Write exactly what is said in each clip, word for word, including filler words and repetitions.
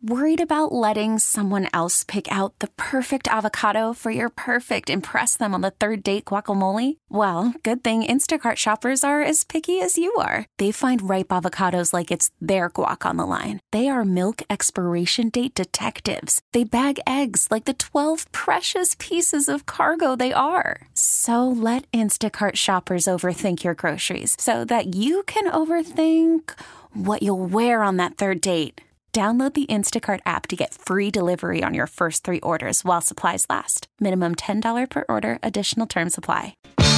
Worried about letting someone else pick out the perfect avocado for your perfect impress them on the third date guacamole? Well, good thing Instacart shoppers are as picky as you are. They find ripe avocados like it's their guac on the line. They are milk expiration date detectives. They bag eggs like the twelve precious pieces of cargo they are. So let Instacart shoppers overthink your groceries so that you can overthink what you'll wear on that third date. Download the Instacart app to get free delivery on your first three orders while supplies last. Minimum ten dollars per order. Additional terms apply.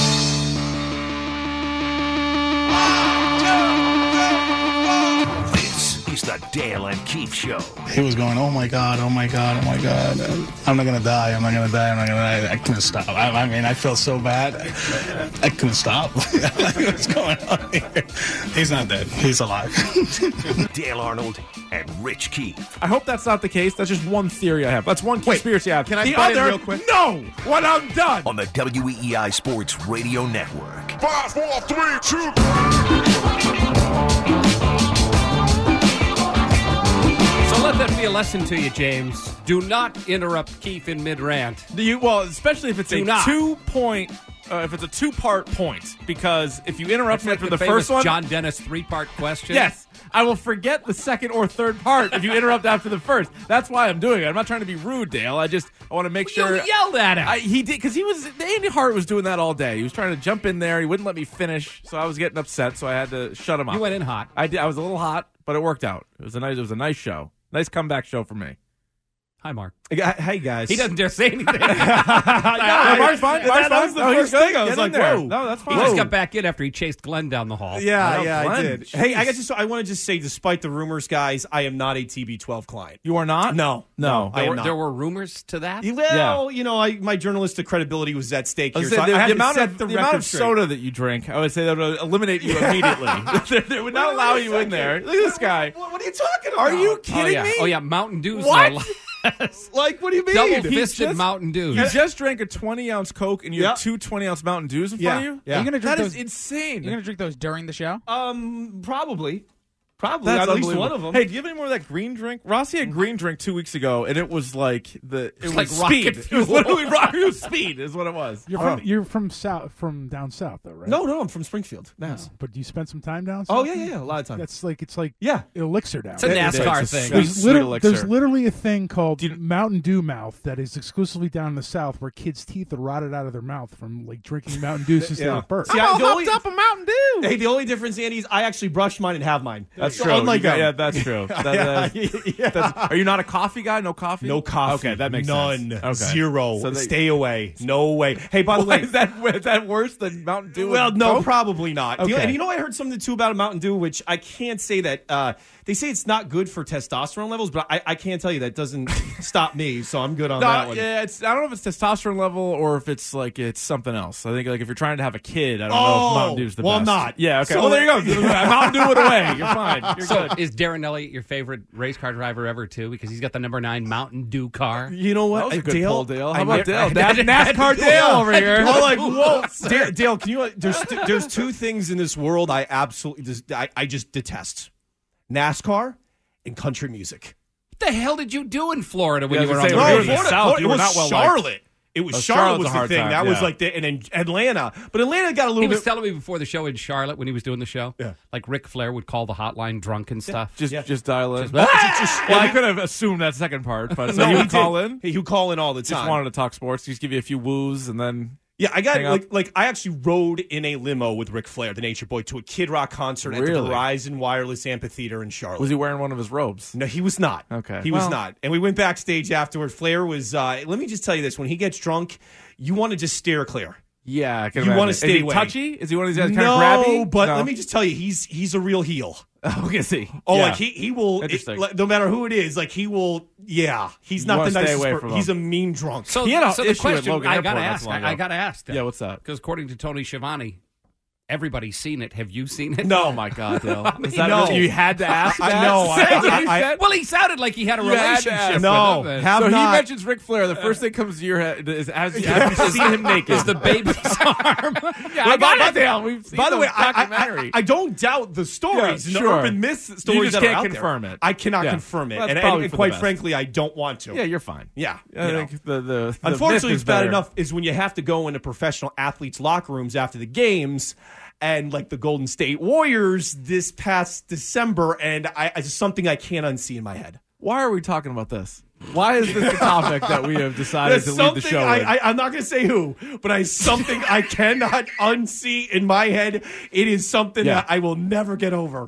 This is the Dale and Keith Show. He was going, oh my God, oh my God, oh my God. I'm not going to die. I'm not going to die. I'm not going to die. I couldn't stop. I, I mean, I felt so bad. I, I couldn't stop. What's going on here? He's not dead. He's alive. Dale Arnold and Rich Keith. I hope that's not the case. That's just one theory I have. That's one conspiracy I have. Can I the butt in other, real quick? No! When I'm done! On the W E E I Sports Radio Network. Five, four, three, two. So let that be a lesson to you, James. Do not interrupt Keith in mid-rant. Do you, well, especially if it's Do a not. two-point, uh, if it's a two-part point, because if you interrupt That's me like after the, the famous first one, John Dennis three-part question. yes, I will forget the second or third part if you interrupt after the first. That's why I'm doing it. I'm not trying to be rude, Dale. I just I want to make You sure. yelled at him. I, he did because he was Andy Hart was doing that all day. He was trying to jump in there. He wouldn't let me finish, so I was getting upset. So I had to shut him up. You went in hot. I did. I was a little hot, but it worked out. It was a nice. It was a nice show. Nice comeback show for me. Hi, Mark. Hey, guys. He doesn't dare say anything. No, Mark's fine. Mark's That fine. was the No, he's first good. thing. I was Get in like, there. whoa. No, that's He fine. just got back in after he chased Glenn down the hall. Yeah, I know, yeah, Glenn. I did. Jeez. Hey, I guess just, I want to just say, despite the rumors, guys, I am not a T B twelve client. You are not? No, No. I There am were, not. there were rumors to that? Well, you know, I, my journalistic credibility was at stake I here, was so saying, I, the, I had the to amount set of, the the record amount of straight. soda that you drink, I would say that would eliminate you immediately. they, they would not allow you in there. Look at this guy. What, what are you talking about? Are you Oh, kidding yeah. me? Oh, yeah. Mountain Dew's What? no Like, what do you mean? double-fisted just- Mountain Dew. You just drank a twenty-ounce Coke and you Yeah. have two twenty-ounce Mountain Dews in Yeah, front of you? yeah. Are you gonna drink That those? is insane. You're gonna drink those during the show? Um, probably. Probably. That's at least unbelievable. one of them. Hey, do you have any more of that green drink? Rossi had green drink two weeks ago, and it was like the it was like speed. rocket It was fuel. literally rocket it was speed, is what it was. You're from you're from south from down south though, right? No, no, I'm from Springfield. Mass. No, but you spent some time down south. Oh, yeah, yeah, yeah, a lot of time. That's like it's like Yeah. elixir down. It's a there. NASCAR It's a thing. sweet, There's, sweet liter- elixir. there's literally a thing called Mountain Dew mouth that is exclusively down in the south where kids' teeth are rotted out of their mouth from like drinking Mountain Dew since they Yeah. were birth. See, I'm I- all the only- hopped up a Mountain Dew. Hey, the only difference, Andy, is I actually brush mine and have mine. That's So true. Unlike You got- them. yeah, that's true. That- Yeah, that's- yeah. that's- are you not a coffee guy? No coffee? No coffee. Okay, that makes None. sense. Okay. Zero. So they- Stay away. No way. Hey, by the Why way, is that is that worse than Mountain Dew? well, and no, Coke? probably not. The- Okay. And you know, I heard something too about a Mountain Dew, which I can't say that. Uh, they say it's not good for testosterone levels, but I, I can't tell you that doesn't stop me. So I'm good on No, that one. yeah, it's I don't know if it's testosterone level or if it's like it's something else. I think like if you're trying to have a kid, I don't know Oh, if Mountain Dew's the well, best. I'm not. Yeah, okay. So- well, there you go. Mountain Dew it away. You're fine. You're So good. is Darren Elliott your favorite race car driver ever, too? Because he's got the number nine Mountain Dew car. You know what? That was a I- good Dale, pull, Dale. How I about ne- Dale? I- That's NASCAR Dale over here. I'm like, whoa, Dale, Dale, can you? There's there's two things in this world I absolutely just, I, I just detest: NASCAR and country music. What the hell did you do in Florida when Yeah, you were I was on gonna the say, radio? when you were in the South, you it were was not well liked. Charlotte. It was Oh, Charlotte Charlotte's was a the hard thing. time, That was yeah. like the and then Atlanta, but Atlanta got a little He was bit. telling me before the show in Charlotte when he was doing the show, Yeah. like Ric Flair would call the hotline drunk and stuff. Just Yeah. just dial in. Just- well, I could have assumed that second part, but so No, you he would call did. in. He would call in all the Just time. wanted to talk sports. Just give you a few woos and then. Yeah, I got Hang up. like like I actually rode in a limo with Ric Flair, the Nature Boy, to a Kid Rock concert at the Really? Verizon Wireless Amphitheater in Charlotte. Was he wearing one of his robes? No, he was not. Okay. He was Well- not. And we went backstage afterward. Flair was, uh, let me just tell you this. When he gets drunk, you want to just steer clear. Yeah, I can You imagine. wanna Is stay he away. touchy? Is he one of these guys kind no, of grabby? but No. let me just tell you, he's he's a real heel. Oh, is he? Oh, Yeah. like he he will, it, Interesting. like, no matter who it is, like he will, yeah. He's You not wanna the stay nicest away per- from him. He's a mean drunk. So, He had a so the issue at question Logan I Airport gotta not ask, so long I, I ago. gotta ask, Yeah, what's that? Because according to Tony Schiavone, Everybody's seen it. Have you seen it? No. Oh my God, Dale! I mean, Is that no. really- you had to ask. I that? know, I- That's what I- he I- said? Well, he sounded like he had a You had to relationship. ask. with No, him. have so not. he mentions Ric Flair. The first thing comes to your head is as you, as you see him naked. Is the baby's arm? Yeah, I got it, Dale. We've seen By the way, I, I, documentary. I, I don't doubt the stories, Yeah, and the sure. urban myths You stories just that can't are out confirm there. it. I cannot Yeah. confirm it, That's and, probably and, for the quite best. frankly, I don't want to. yeah, you're fine. yeah. I you know. think the, the, the Unfortunately, myth it's is bad better. enough is when you have to go into professional athletes' locker rooms after the games, and like the Golden State Warriors this past December, and I, it's something I can't unsee in my head. Why are we talking about this? Why is this the topic that we have decided There's to lead something the show I, with? I, I'm not going to say who, but I something I cannot unsee in my head. It is something Yeah. that I will never get over.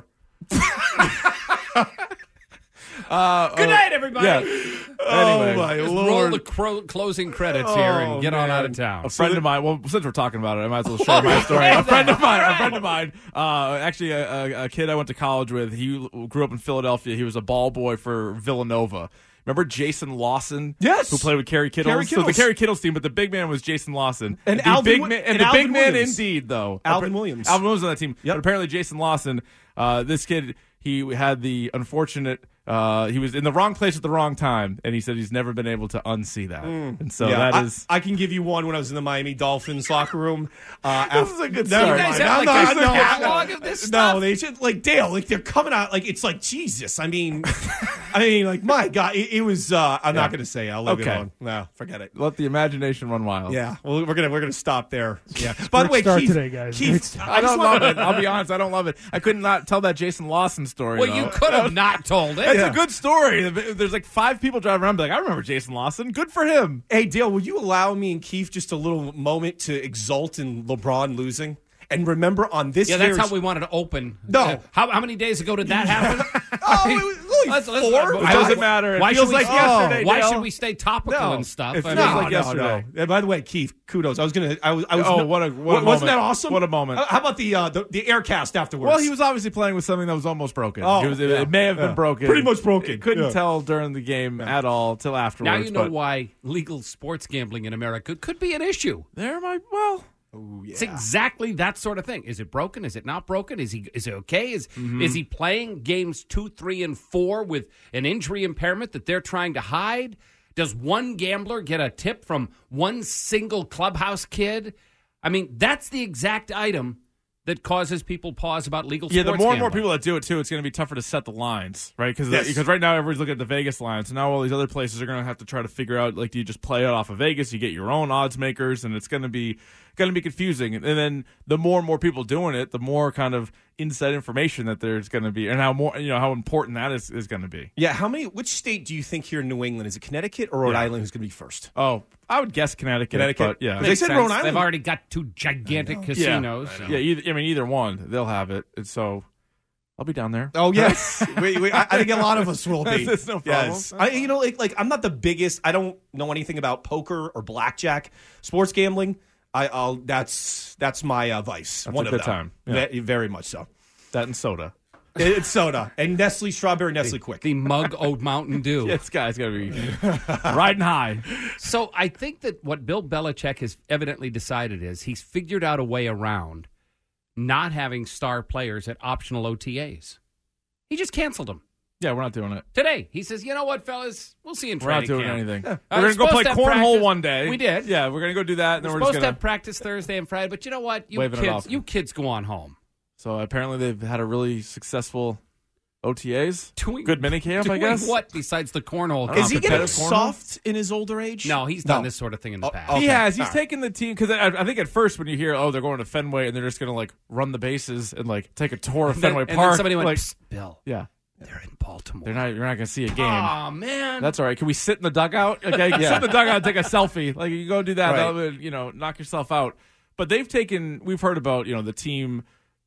Uh, Good oh, night, everybody. Yeah. Anyway, oh my Just lord! roll the cro- closing credits here Oh, and get on man. out of town. a friend of mine. Well, since we're talking about it, I might as well share my story. A friend of mine. A friend of mine. Uh, actually, a, a, a kid I went to college with. He grew up in Philadelphia. He was a ball boy for Villanova. Remember Jason Lawson? Yes. Who played with Kerry Kittles? Kerry So the Kittles. Kerry Kittles team, but the big man was Jason Lawson. And the Alvin big Wi- man, and, and the Alvin big man Williams. indeed, though. Alvin Appar- Williams. Alvin Williams on that team. Yep. But apparently Jason Lawson, uh, this kid, he had the unfortunate. Uh, he was in the wrong place at the wrong time, and he said he's never been able to unsee that. And so Yeah, that I, is. I can give you one when I was in the Miami Dolphins locker room. Uh, This af- is a good Never story. You guys mind. have I'm like not- a no, catalog no. of this No, stuff? they should like Dale. Like they're coming out. Like it's like Jesus. I mean, I mean, like my God, it, it was. Uh, I'm Yeah. not going to say. I'll leave Okay. it alone. No, forget it. Let the imagination run wild. Yeah, well, we're gonna we're gonna stop there. Yeah. By the Great way, start Keith, today, guys. Great Keith, start. I don't just love wanna- it. I'll be honest. I don't love it. I could not tell that Jason Lawson story. Well, though. you could have not told it. That's Yeah. a good story. There's like five people driving around, be like, I remember Jason Lawson. Good for him. Hey, Dale, will you allow me and Keith just a little moment to exult in LeBron losing? And remember on this Yeah, that's very- how we wanted to open. No. Uh, how, how many days ago did that happen? Oh, it was only Let's- let's- four? It It doesn't matter. It Why feels should we- like yesterday. Why Dale. should we stay topical No. and stuff? It I feels mean, like no, yesterday. no. And by the way, Keith, kudos. I was gonna. I was. I was. Oh, no- what a- what a wasn't moment. that awesome? What a moment. How- How about the uh, the, the aircast afterwards? Well, he was obviously playing with something that was almost broken. Oh, it, was, it, yeah. it may have Yeah. been broken. Pretty much broken. It couldn't Yeah. tell during the game at all till afterwards. now you know but why legal sports gambling in America could be an issue. There might well. It's exactly that sort of thing. Is it broken? Is it not broken? Is he is it okay? Is Mm-hmm. is he playing games two, three, and four with an injury impairment that they're trying to hide? Does one gambler get a tip from one single clubhouse kid? I mean, that's the exact item that causes people pause about legal Yeah, sports the more and more gambling. people that do it too, it's going to be tougher to set the lines, right? Because Yes. because right now everybody's looking at the Vegas lines, and now all these other places are going to have to try to figure out, like, do you just play it off of Vegas? You get your own odds makers, and it's going to be going to be confusing. And then the more and more people doing it, the more kind of inside information that there's going to be, and how more you know how important that is is going to be. Yeah. How many? Which state do you think here in New England is it? Connecticut or Rhode Yeah. Island who's going to be first? Oh, I would guess Connecticut. Connecticut? but yeah, They Makes said sense. Rhode Island. They've already got two gigantic casinos. Yeah, yeah either, I mean, either one, they'll have it. And so I'll be down there. Oh yes, we, we, I, I think a lot of us will be. That's no problem. Yes, I, you know, like, like I'm not the biggest. I don't know anything about poker or blackjack, sports gambling. I, I'll that's that's my uh, vice. That's One a of good them. time. Yeah. Ve- very much so. That and soda. It- It's soda and Nestle strawberry Nestle Quick. The mug Old Mountain Dew. This guy's going to be riding high. So I think that what Bill Belichick has evidently decided is he's figured out a way around not having star players at optional O T As. He just canceled them. Yeah, we're not doing it. Today, he says, you know what, fellas? We'll see you in We're not training doing camp. anything. Uh, We're going to go supposed play to have cornhole practice. one day. We did. Yeah, we're going to go do that, and then We're we're just supposed to going have practice Thursday and Friday, but you know what? You Waving it kids, off. you kids go on home. So apparently they've had a really successful O T As. Doing- Good minicamp, I Doing guess. what besides the cornhole? I Is he don't know, getting competitive cornhole? soft in his older age? No, he's done No. this sort of thing in the Oh, past. okay. He has. He's All right. taken the team because I, I think at first when you hear, oh, they're going to Fenway and they're just going to like run the bases and like take a tour of And then- Fenway and then Park. somebody went, like, "Psst, Bill, yeah, they're in Baltimore. they're not. You're not going to see a game. Oh, man. That's all right. Can we sit in the dugout? Okay, sit in the dugout and take a selfie. Like you go do that. Right. That would, you know, knock yourself out. But they've taken. We've heard about you know the team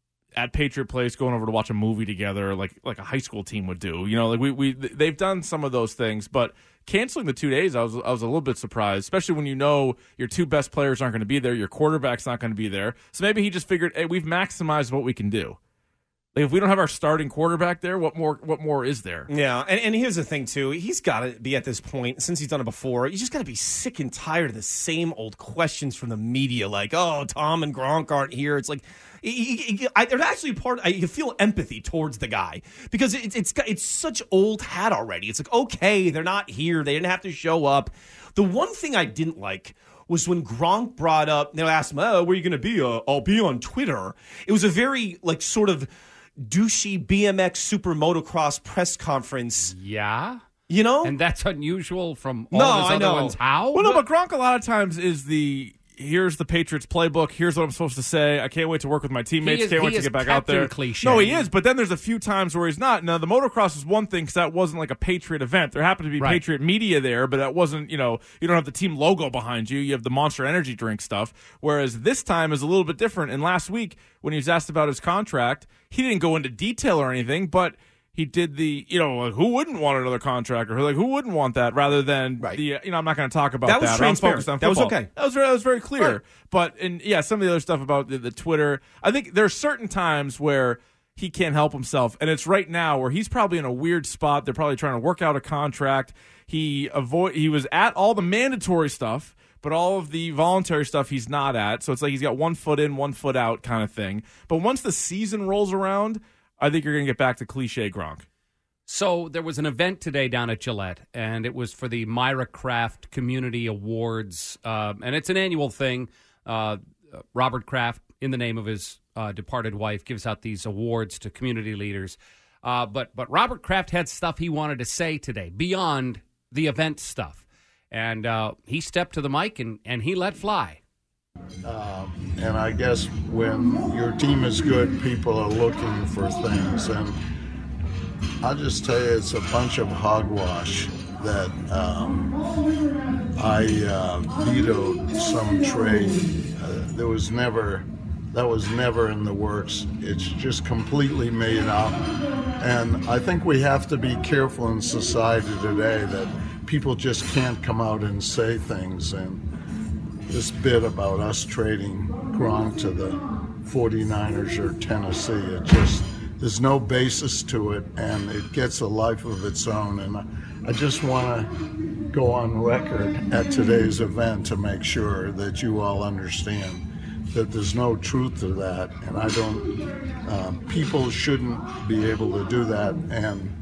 at Patriot Place going over to watch a movie together, like like a high school team would do. You know, like we we they've done some of those things, but canceling the two days, I was I was a little bit surprised, especially when you know your two best players aren't going to be there, your quarterback's not going to be there. So maybe he just figured, hey, we've maximized what we can do. Like if we don't have our starting quarterback there, what more? What more is there? Yeah, and, and here's the thing too. He's got to be at this point since he's done it before. He's just got to be sick and tired of the same old questions from the media, like, "Oh, Tom and Gronk aren't here." It's like, he, he, he, I, there's actually part. I you feel empathy towards the guy because it's it's it's such old hat already. It's like, okay, they're not here. They didn't have to show up. The one thing I didn't like was when Gronk brought up. They asked him, "Oh, where are you going to be?" Uh, I'll be on Twitter. It was a very like sort of douchey B M X super motocross press conference. Yeah. You know? And that's unusual from all No, his I other know. ones. How? Well, no, but Gronk a lot of times is the here's the Patriots playbook. Here's what I'm supposed to say. I can't wait to work with my teammates. He is- can't he wait to is get back out there. Captain Cliche. No, he is. But then there's a few times where he's not. Now the motocross is one thing because that wasn't like a Patriot event. There happened to be Right. Patriot media there, but that wasn't. You know, you don't have the team logo behind you. You have the Monster Energy drink stuff. Whereas this time is a little bit different. And last week when he was asked about his contract, he didn't go into detail or anything, but he did the, you know, like, who wouldn't want another contract, or like who wouldn't want that, rather than Right. the, you know, I'm not going to talk about That that. was I'm transparent. focused on That was football. okay. That was very, that was very clear. Right. But and yeah, some of the other stuff about the, the Twitter, I think there's certain times where he can't help himself, and it's right now where he's probably in a weird spot. They're probably trying to work out a contract. He avoid he was at all the mandatory stuff, but all of the voluntary stuff he's not at. So it's like he's got one foot in, one foot out kind of thing. But once the season rolls around, I think you're going to get back to cliche Gronk. So there was an event today down at Gillette, and it was for the Myra Kraft Community Awards, uh, and it's an annual thing. Uh, Robert Kraft, in the name of his uh, departed wife, gives out these awards to community leaders. Uh, but but Robert Kraft had stuff he wanted to say today beyond the event stuff, and uh, he stepped to the mic and, and he let fly. Um, and I guess when your team is good, people are looking for things. And I'll just tell you, it's a bunch of hogwash that um, I uh, vetoed some trade. Uh, there was never, that was never in the works. It's just completely made up. And I think we have to be careful in society today that people just can't come out and say things. And this bit about us trading Gronk to the forty-niners or Tennessee, it just, there's no basis to it, and it gets a life of its own. And I, I just want to go on record at today's event to make sure that you all understand that there's no truth to that, and I don't, uh, people shouldn't be able to do that. And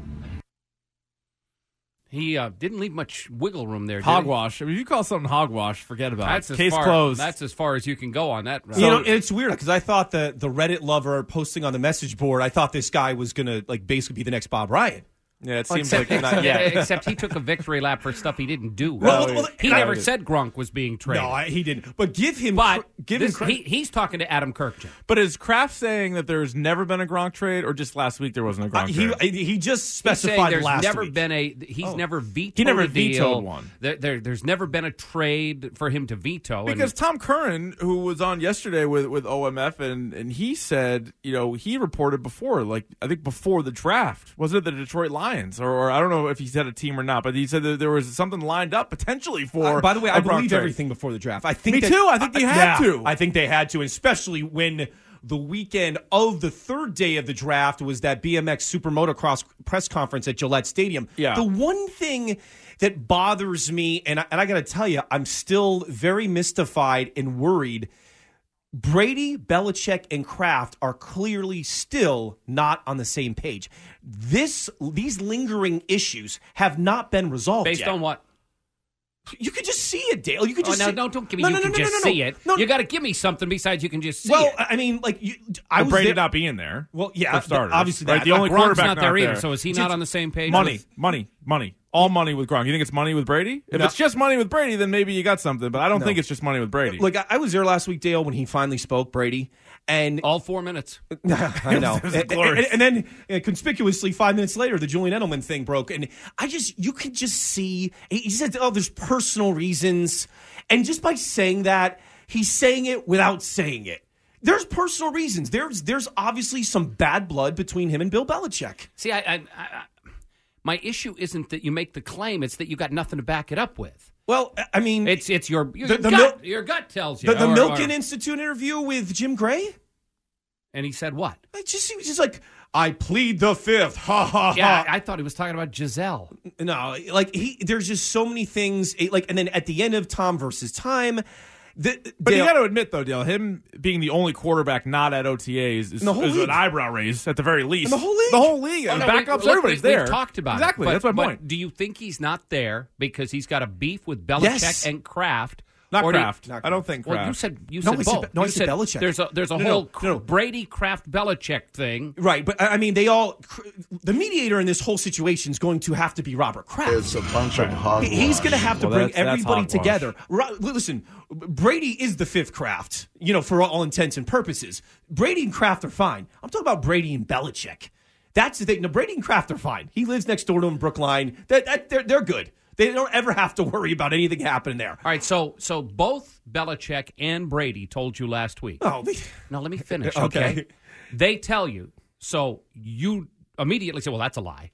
He uh, didn't leave much wiggle room there, did he? Hogwash. I mean, if you call something hogwash, forget about That's it. as Case far, closed. That's as far as you can go on that. You know, it's weird because I thought the the Reddit lover posting on the message board, I thought this guy was gonna like basically be the next Bob Ryan. yeah, it seems Except, like not yeah, yet. except he took a victory lap for stuff he didn't do. Well, well, he and I- never said Gronk was being traded. No, I, he didn't. But give him, but cr- give this- him credit. he, he's talking to Adam Kirkjian. But is Kraft saying that there's never been a Gronk trade, or just last week there wasn't a Uh, Gronk he trade? he just He's saying specified there's last never week. been a. He's Oh. never vetoed. He never a deal. vetoed one. There, there, there's never been a trade for him to veto. Because and, Tom Curran, who was on yesterday with, with O M F, and, and he said, you know, he reported before, like, I think before the draft, was it the Detroit Lions? Or, or I don't know if he said a team or not, but he said that there was something lined up potentially for. Uh, by the way, a I Gronk believe trade. everything before the draft. I think Me that- too. I think they uh, had yeah, to. I think they had to, especially when the weekend of the third day of the draft was that B M X Super Motocross press conference at Gillette Stadium. Yeah. The one thing that bothers me, and I, and I got to tell you, I'm still very mystified and worried. Brady, Belichick, and Kraft are clearly still not on the same page. This, these lingering issues have not been resolved based yet. on what? You could just see it, Dale. You could Oh, just now, see don't, don't give me No, you no, can no, no, just no, no. see it. No, You got to give me something besides you can just see well, it. I mean, like you, I But was Brady there, not being there. Well, yeah, for starters. obviously right? that. The only Gronk's quarterback not there either, there. so is he not on the same page? Money, with- money, money. All money with Gronk. You think it's money with Brady? If No. it's just money with Brady, then maybe you got something. But I don't No. think it's just money with Brady. Look, I, I was there last week, Dale, when he finally spoke, Brady, and All four minutes. I know. It was and, glorious. and- and then uh, conspicuously, five minutes later, the Julian Edelman thing broke, and I just you could just see. He said, "Oh, there's personal reasons," and just by saying that, he's saying it without saying it. There's personal reasons. There's there's obviously some bad blood between him and Bill Belichick. See, I, I, I, I- my issue isn't that you make the claim; it's that you got nothing to back it up with. Well, I mean, It's it's your your The- the gut. Mil- your gut tells you. the, the or- Milken or- Institute interview with Jim Gray. and he said what? I just he was just like, I plead the fifth. Ha ha Yeah, ha. I thought he was talking about Giselle. No, like he, there's just so many things. Like, and then at the end of Tom versus Time, the, But Dale, you got to admit, though, Dale, him being the only quarterback not at O T As is, the whole is league. an eyebrow raise at the very least. In the whole league. The whole league. Oh, and no, backups, we- everybody's we, there. We've talked about exactly. it. That's my but point. Do you think he's not there because he's got a beef with Belichick Yes. and Kraft? Not Or do you- Kraft. Not I don't think Kraft. Well, you said you No, said I said- both. no, I You said Belichick. There's a there's a No, whole no, no. Brady Kraft Belichick thing. right, but I I mean, they all the mediator in this whole situation is going to have to be Robert Kraft. It's a bunch of hogwash. He- He's going to have to Well, bring that's- that's everybody hogwash. together. Ro- Listen, Brady is the fifth Kraft, you know, for all intents and purposes. Brady and Kraft are fine. I'm talking about Brady and Belichick. That's the thing. No, Brady and Kraft are fine. He lives next door to him in Brookline. That, that, they're, they're good. They don't ever have to worry about anything happening there. All right, so so both Belichick and Brady told you last week. Oh, they, Now let me finish. Okay. Okay, they tell you, so you immediately say, "Well, that's a lie."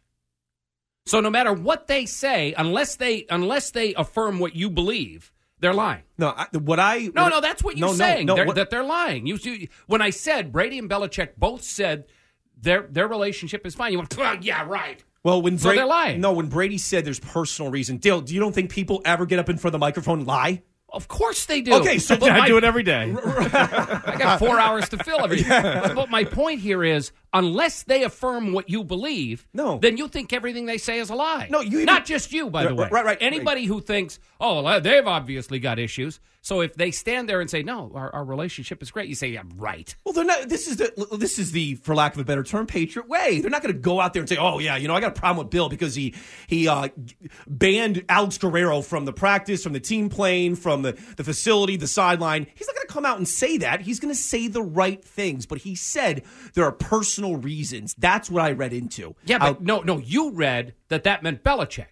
So no matter what they say, unless they unless they affirm what you believe, they're lying. no, I, what I No, no, that's what you're no, no, saying. no, they're, what- that they're lying. You, you when I said Brady and Belichick both said their their relationship is fine, you went, "Well, yeah, right." Well, when So Brady, they're lying. No, when Brady said there's personal reason. Dale, do you don't think people ever get up in front of the microphone and lie? Of course they do. Okay, so But I my- do it every day. I got four hours to fill everything. But my point here is, unless they affirm what you believe, No. then you think everything they say is a lie. No, you even- not just you, by the Right, way. right, right, Anybody who thinks, oh, well, they've obviously got issues. So if they stand there and say, no, our, our relationship is great, you say, yeah, right. Well, they're not. This is the. This is the, for lack of a better term, Patriot way. They're not going to go out there and say, "Oh yeah, you know, I got a problem with Bill because he he uh, banned Alex Guerrero from the practice, from the team plane, from the the facility, the sideline." He's not going to come out and say that. He's going to say the right things. But he said there are personal reasons. That's what I read into. Yeah, but Out- no, no, you read that that meant Belichick.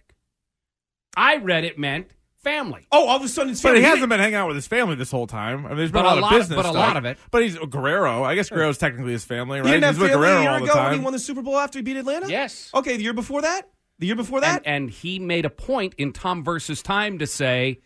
I read it meant family. oh, all of a sudden it's But family. he He hasn't didn't- been hanging out with his family this whole time. I mean, there's been But a a lot, lot of of- business but a stuff. lot of it. But he's Guerrero. I guess Guerrero's technically his family, He right? didn't have He's with family a Guerrero year all the ago when he time. won the Super Bowl after he beat Atlanta. Yes. Okay, the year before that. The year before that. And, and he made a point in Tom versus Time to say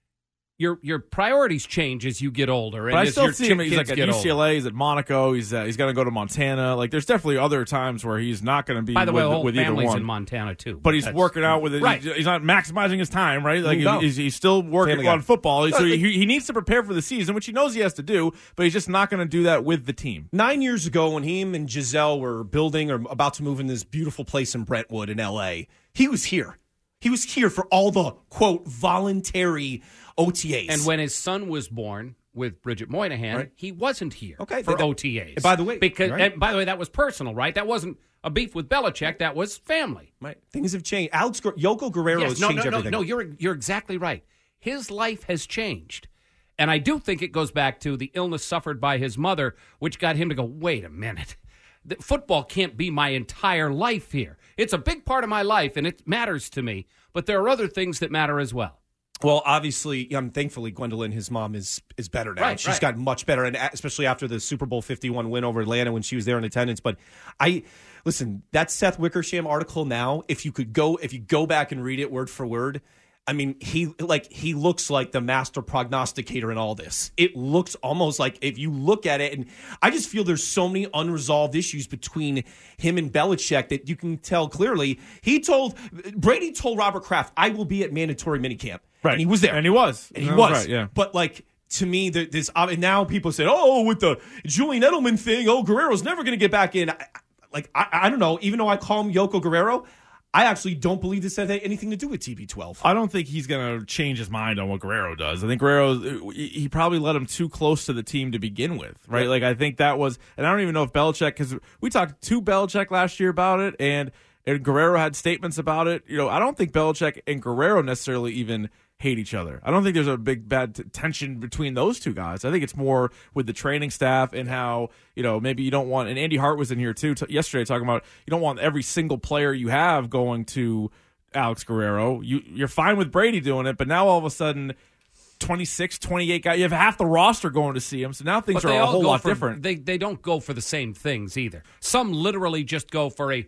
your your priorities change as you get older. And But I as still your see him. chi- He's kids like at get U C L A. older. He's at Monaco. He's uh, he's going to go to Montana. Like, there's definitely other times where he's not going to be By the way, with, the whole with either family's one. in Montana too. But he's That's- working out with it. Right. He's, he's not maximizing his time, right? Like No. he's, he's still working Family guy. on football. So No, he, he needs to prepare for the season, which he knows he has to do. But he's just not going to do that with the team. Nine years ago, when him and Giselle were building or about to move in this beautiful place in Brentwood in L A, he was here. He was here for all the, quote, voluntary O T As. And when his son was born with Bridget Moynihan, Right. he wasn't here Okay, for that- O T As. by the way, because right. and by the way, that was personal, right? That wasn't a beef with Belichick. That was family. Right. Things have changed. Alex Gu- Yoko Guerrero Yes, has no, changed no, no, everything. no. You're you're exactly right. His life has changed, and I do think it goes back to the illness suffered by his mother, which got him to go, wait a minute. The football can't be my entire life here. It's a big part of my life, and it matters to me. But there are other things that matter as well. Well, obviously, um, thankfully, Gwendolyn, his mom, is is better now. Right, She's right. gotten much better, and a- especially after the Super Bowl fifty-one win over Atlanta when she was there in attendance. But I listen, that Seth Wickersham article now, if you could go, if you go back and read it word for word, I mean, he like he looks like the master prognosticator in all this. It looks almost like if you look at it, and I just feel there's so many unresolved issues between him and Belichick that you can tell clearly. He told Brady told Robert Kraft, "I will be at mandatory minicamp," Right. and he was there, And he was. and he That was. was right, yeah. But like to me, there- there's uh, and now people say, "Oh, with the Julian Edelman thing, oh, Guerrero's never going to get back in." I, I- like I, I don't know. Even though I call him Yoko Guerrero, I actually don't believe this had anything to do with T B twelve. I don't think he's going to change his mind on what Guerrero does. I think Guerrero, he probably let him too close to the team to begin with, right? Yeah. Like, I think that was, and I don't even know if Belichick, because we talked to Belichick last year about it, and, and Guerrero had statements about it. You know, I don't think Belichick and Guerrero necessarily even hate each other. I don't think there's a big bad t- tension between those two guys. I think it's more with the training staff and how, you know, maybe you don't want, and Andy Hart was in here too t- yesterday talking about you don't want every single player you have going to Alex Guerrero. You, you're fine with Brady doing it, but now all of a sudden twenty-six, twenty-eight guys, you have half the roster going to see him. So now things But are they a all whole go lot for, different. They they don't go for the same things either. Some literally just go for a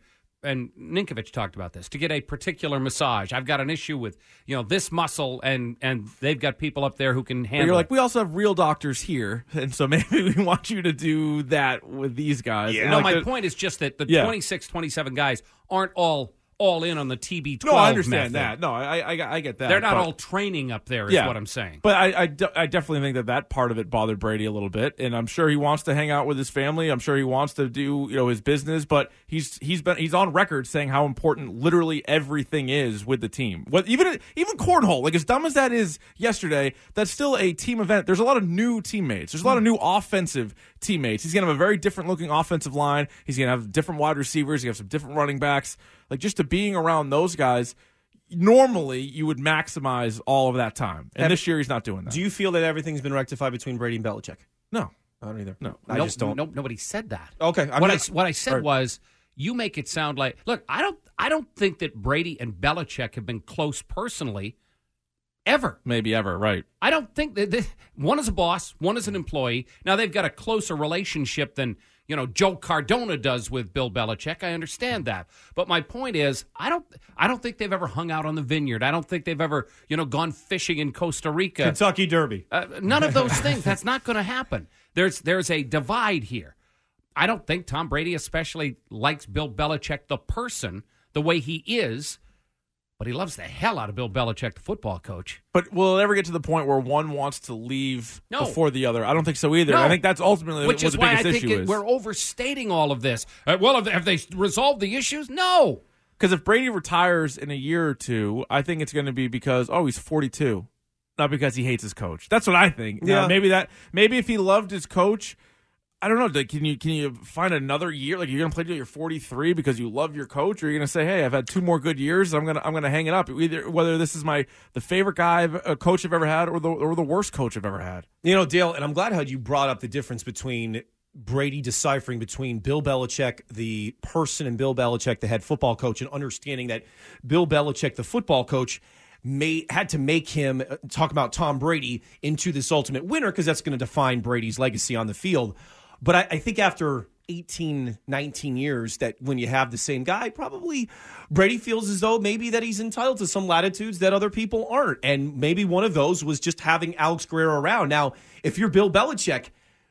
and Ninkovich talked about this, to get a particular massage. I've got an issue with, you know, this muscle, and and they've got people up there who can handle But you're like, it. we also have real doctors here, and so maybe we want you to do that with these guys. You And know, like my the- point is just that the Yeah. twenty-six, twenty-seven guys aren't all all in on the T B twelve No, I understand method. that. No, I, I, I get that. They're not but- all training up there, is Yeah. what I'm saying. But I, I, de- I definitely think that that part of it bothered Brady a little bit, and I'm sure he wants to hang out with his family. I'm sure he wants to do, you know, his business. But he's he's been he's on record saying how important literally everything is with the team. What even even cornhole, like as dumb as that is yesterday, that's still a team event. There's a lot of new teammates. There's a lot of new offensive teammates. He's gonna have a very different looking offensive line. He's gonna have different wide receivers. He have some different running backs. Like just to being around those guys. Normally, you would maximize all of that time, and Have- this year he's not doing that. Do you feel that everything's been rectified between Brady and Belichick? No, I don't either. no. I Nope, just don't. Nope, nobody said that. Okay, I'm what just- I what I said or- was, you make it sound like, look, I don't I don't think that Brady and Belichick have been close personally, ever. Maybe ever, right? I don't think that that one is a boss, one is an employee. Now they've got a closer relationship than, you know, Joe Cardona does with Bill Belichick. I understand that. But my point is, I don't I don't think they've ever hung out on the vineyard. I don't think they've ever, you know, gone fishing in Costa Rica. Kentucky Derby. Uh, none of those things. That's not going to happen. There's there's a divide here. I don't think Tom Brady especially likes Bill Belichick, the person, the way he is, but he loves the hell out of Bill Belichick, the football coach. But will it ever get to the point where one wants to leave No. before the other? I don't think so either. No. I think that's ultimately Which what is the why I biggest think issue it, is. we're overstating all of this. Uh, well, have they, have they resolved the issues? No. Because if Brady retires in a year or two, I think it's going to be because, oh, he's forty-two, not because he hates his coach. That's what I think. Now, Yeah. maybe that. Maybe if he loved his coach, I don't know. like, Can you can you find another year? Like you're going to play till you're forty-three because you love your coach, or you're going to say, hey, I've had two more good years. I'm gonna I'm gonna hang it up. Either whether this is my the favorite guy, I've, a coach I've ever had, or the or the worst coach I've ever had. You know, Dale, and I'm glad how you brought up the difference between Brady deciphering between Bill Belichick, the person, and Bill Belichick, the head football coach, and understanding that Bill Belichick, the football coach, made, had to make him uh, talk about Tom Brady into this ultimate winner because that's going to define Brady's legacy on the field. But I, I think after eighteen, nineteen years that when you have the same guy, probably Brady feels as though maybe that he's entitled to some latitudes that other people aren't. And maybe one of those was just having Alex Guerrero around. Now, if you're Bill Belichick,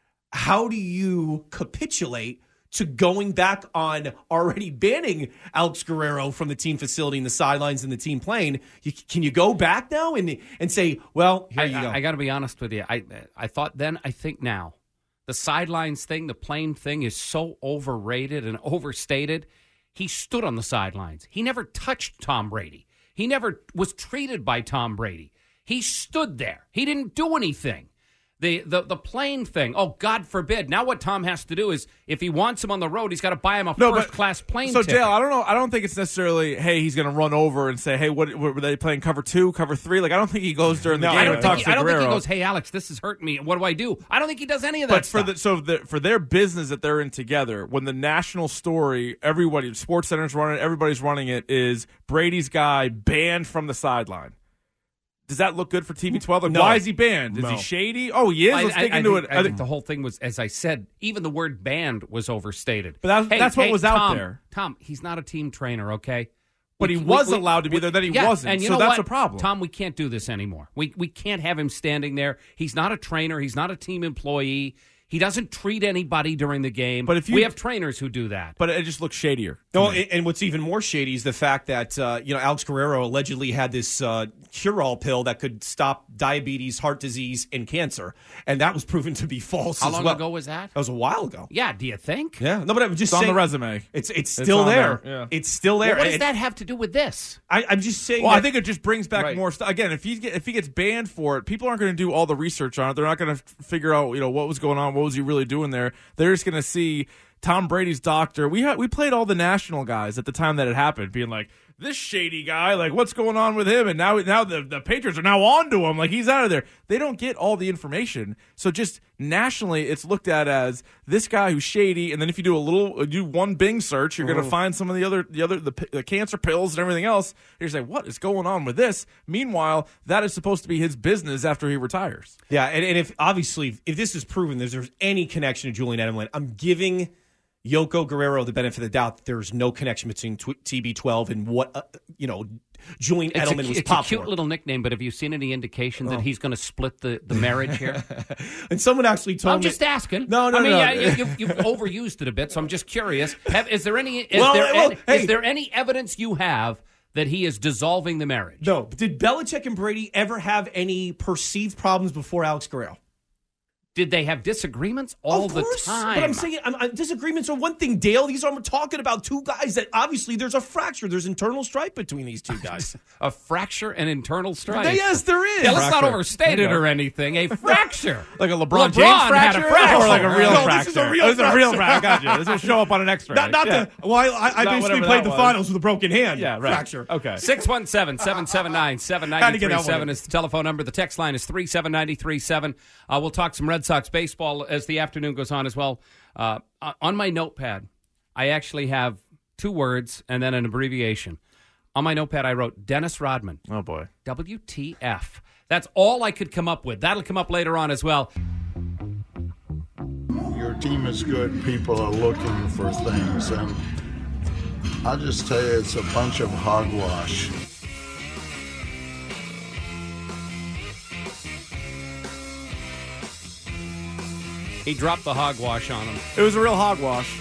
how do you capitulate to going back on already banning Alex Guerrero from the team facility and the sidelines and the team plane? You, can you go back now and and say, well, here I, you go? I, I got to be honest with you. I I thought then, I think now. The sidelines thing, the plane thing is so overrated and overstated. He stood on the sidelines. He never touched Tom Brady. He never was treated by Tom Brady. He stood there. He didn't do anything. The, the the plane thing, oh, God forbid. Now what Tom has to do is, if he wants him on the road, he's got to buy him a No, but- first-class plane So, ticket. Dale, I don't know. I don't think it's necessarily, hey, he's going to run over and say, hey, what, what were they playing? Cover two, cover three? Like, I don't think he goes during the No, game I don't, and think talks he, to I don't think he Guerrero. goes, hey, Alex, this is hurting me. What do I do? I don't think he does any of that But for stuff. the so the, for their business that they're in together, when the national story, everybody, Sports Center's running, it, everybody's running it, is Brady's guy banned from the sideline. Does that look good for T V twelve? Like, No. why is he banned? Is No. he shady? Oh, he is. Let's I, dig I, into I it. think, I I think think- the whole thing was, as I said, even the word banned was overstated. But that's- Hey, that's what hey, was out Tom, there. Tom, he's not a team trainer, okay? But We- he we- was we- allowed to be we- there, then he yeah, wasn't. And you So know that's what? a problem. Tom, we can't do this anymore. We we can't have him standing there. He's not a trainer. He's not a team employee. He doesn't treat anybody during the game. But if you- we have trainers who do that. But it just looks shadier. to No, me. and and what's even more shady is the fact that uh, you know Alex Guerrero allegedly had this uh, cure-all pill that could stop diabetes, heart disease, and cancer, and that was proven to be false. How as long well. ago was that? That was a while ago. Yeah, do you think? Yeah, no, but I'm just It's on saying, the resume. It's it's still on there. there, yeah. It's still there. Well, what does And that have to do with this? I, I'm just saying. Well, that, I think it just brings back Right. more stuff. Again, if he get, if he gets banned for it, people aren't going to do all the research on it. They're not going to figure out, you know, what was going on, what was he really doing there. They're just going to see Tom Brady's doctor. We had we played all the national guys at the time that it happened, being like, this shady guy, like, what's going on with him? And now now the, the Patriots are now on to him, like he's out of there. They don't get all the information. So just nationally, it's looked at as this guy who's shady. And then if you do a little, do one Bing search, you're going to find some of the other the other the, the cancer pills and everything else. You're saying, what is going on with this? Meanwhile, that is supposed to be his business after he retires. Yeah, and, and if obviously if this is proven, there's, there's any connection to Julian Edelman, I'm giving Yoko Guerrero the benefit of the doubt that there's no connection between T B twelve and what, uh, you know, Julian It's Edelman a, was it's pop a cute for. little nickname, but have you seen any indication that Oh. he's going to split the, the marriage here? And someone actually told I'm me. just asking. No, no, I mean, no. yeah, you, you've, you've overused it a bit, so I'm just curious. Have, is there any? Is, Well, there well, any hey. is there any evidence you have that he is dissolving the marriage? No. Did Belichick and Brady ever have any perceived problems before Alex Guerrero? Did they have disagreements all of the course, time? But I'm saying I'm, I'm, disagreements are one thing, Dale. These are we're talking about two guys that obviously there's a fracture. There's internal strife between these two guys. a fracture and internal strife. Yes, there is. Yeah, let's not Fracture. overstate it or anything. A fracture. Like a LeBron, LeBron James had fracture, a fracture. or like a real No, this fracture. is a real this is a real fracture. fracture. Gotcha. This will show up on an X-ray. Not, not yeah. the. Well, I, I Not basically whatever played that the was. finals with a broken hand. Yeah, right. Fracture. Okay. six one seven, seven seven nine, seven Had nine to get three that one seven in. is the telephone number. The text line is three seven nine three seven. Uh, we'll talk some Red Sox baseball as the afternoon goes on as well. Uh, on my notepad, I actually have two words and then an abbreviation. On my notepad, I wrote Dennis Rodman. Oh, boy. W T F. That's all I could come up with. That'll come up later on as well. Your team is good. People are looking for things, and I'll just tell you, it's a bunch of hogwash. He dropped the hogwash on him. It was a real hogwash.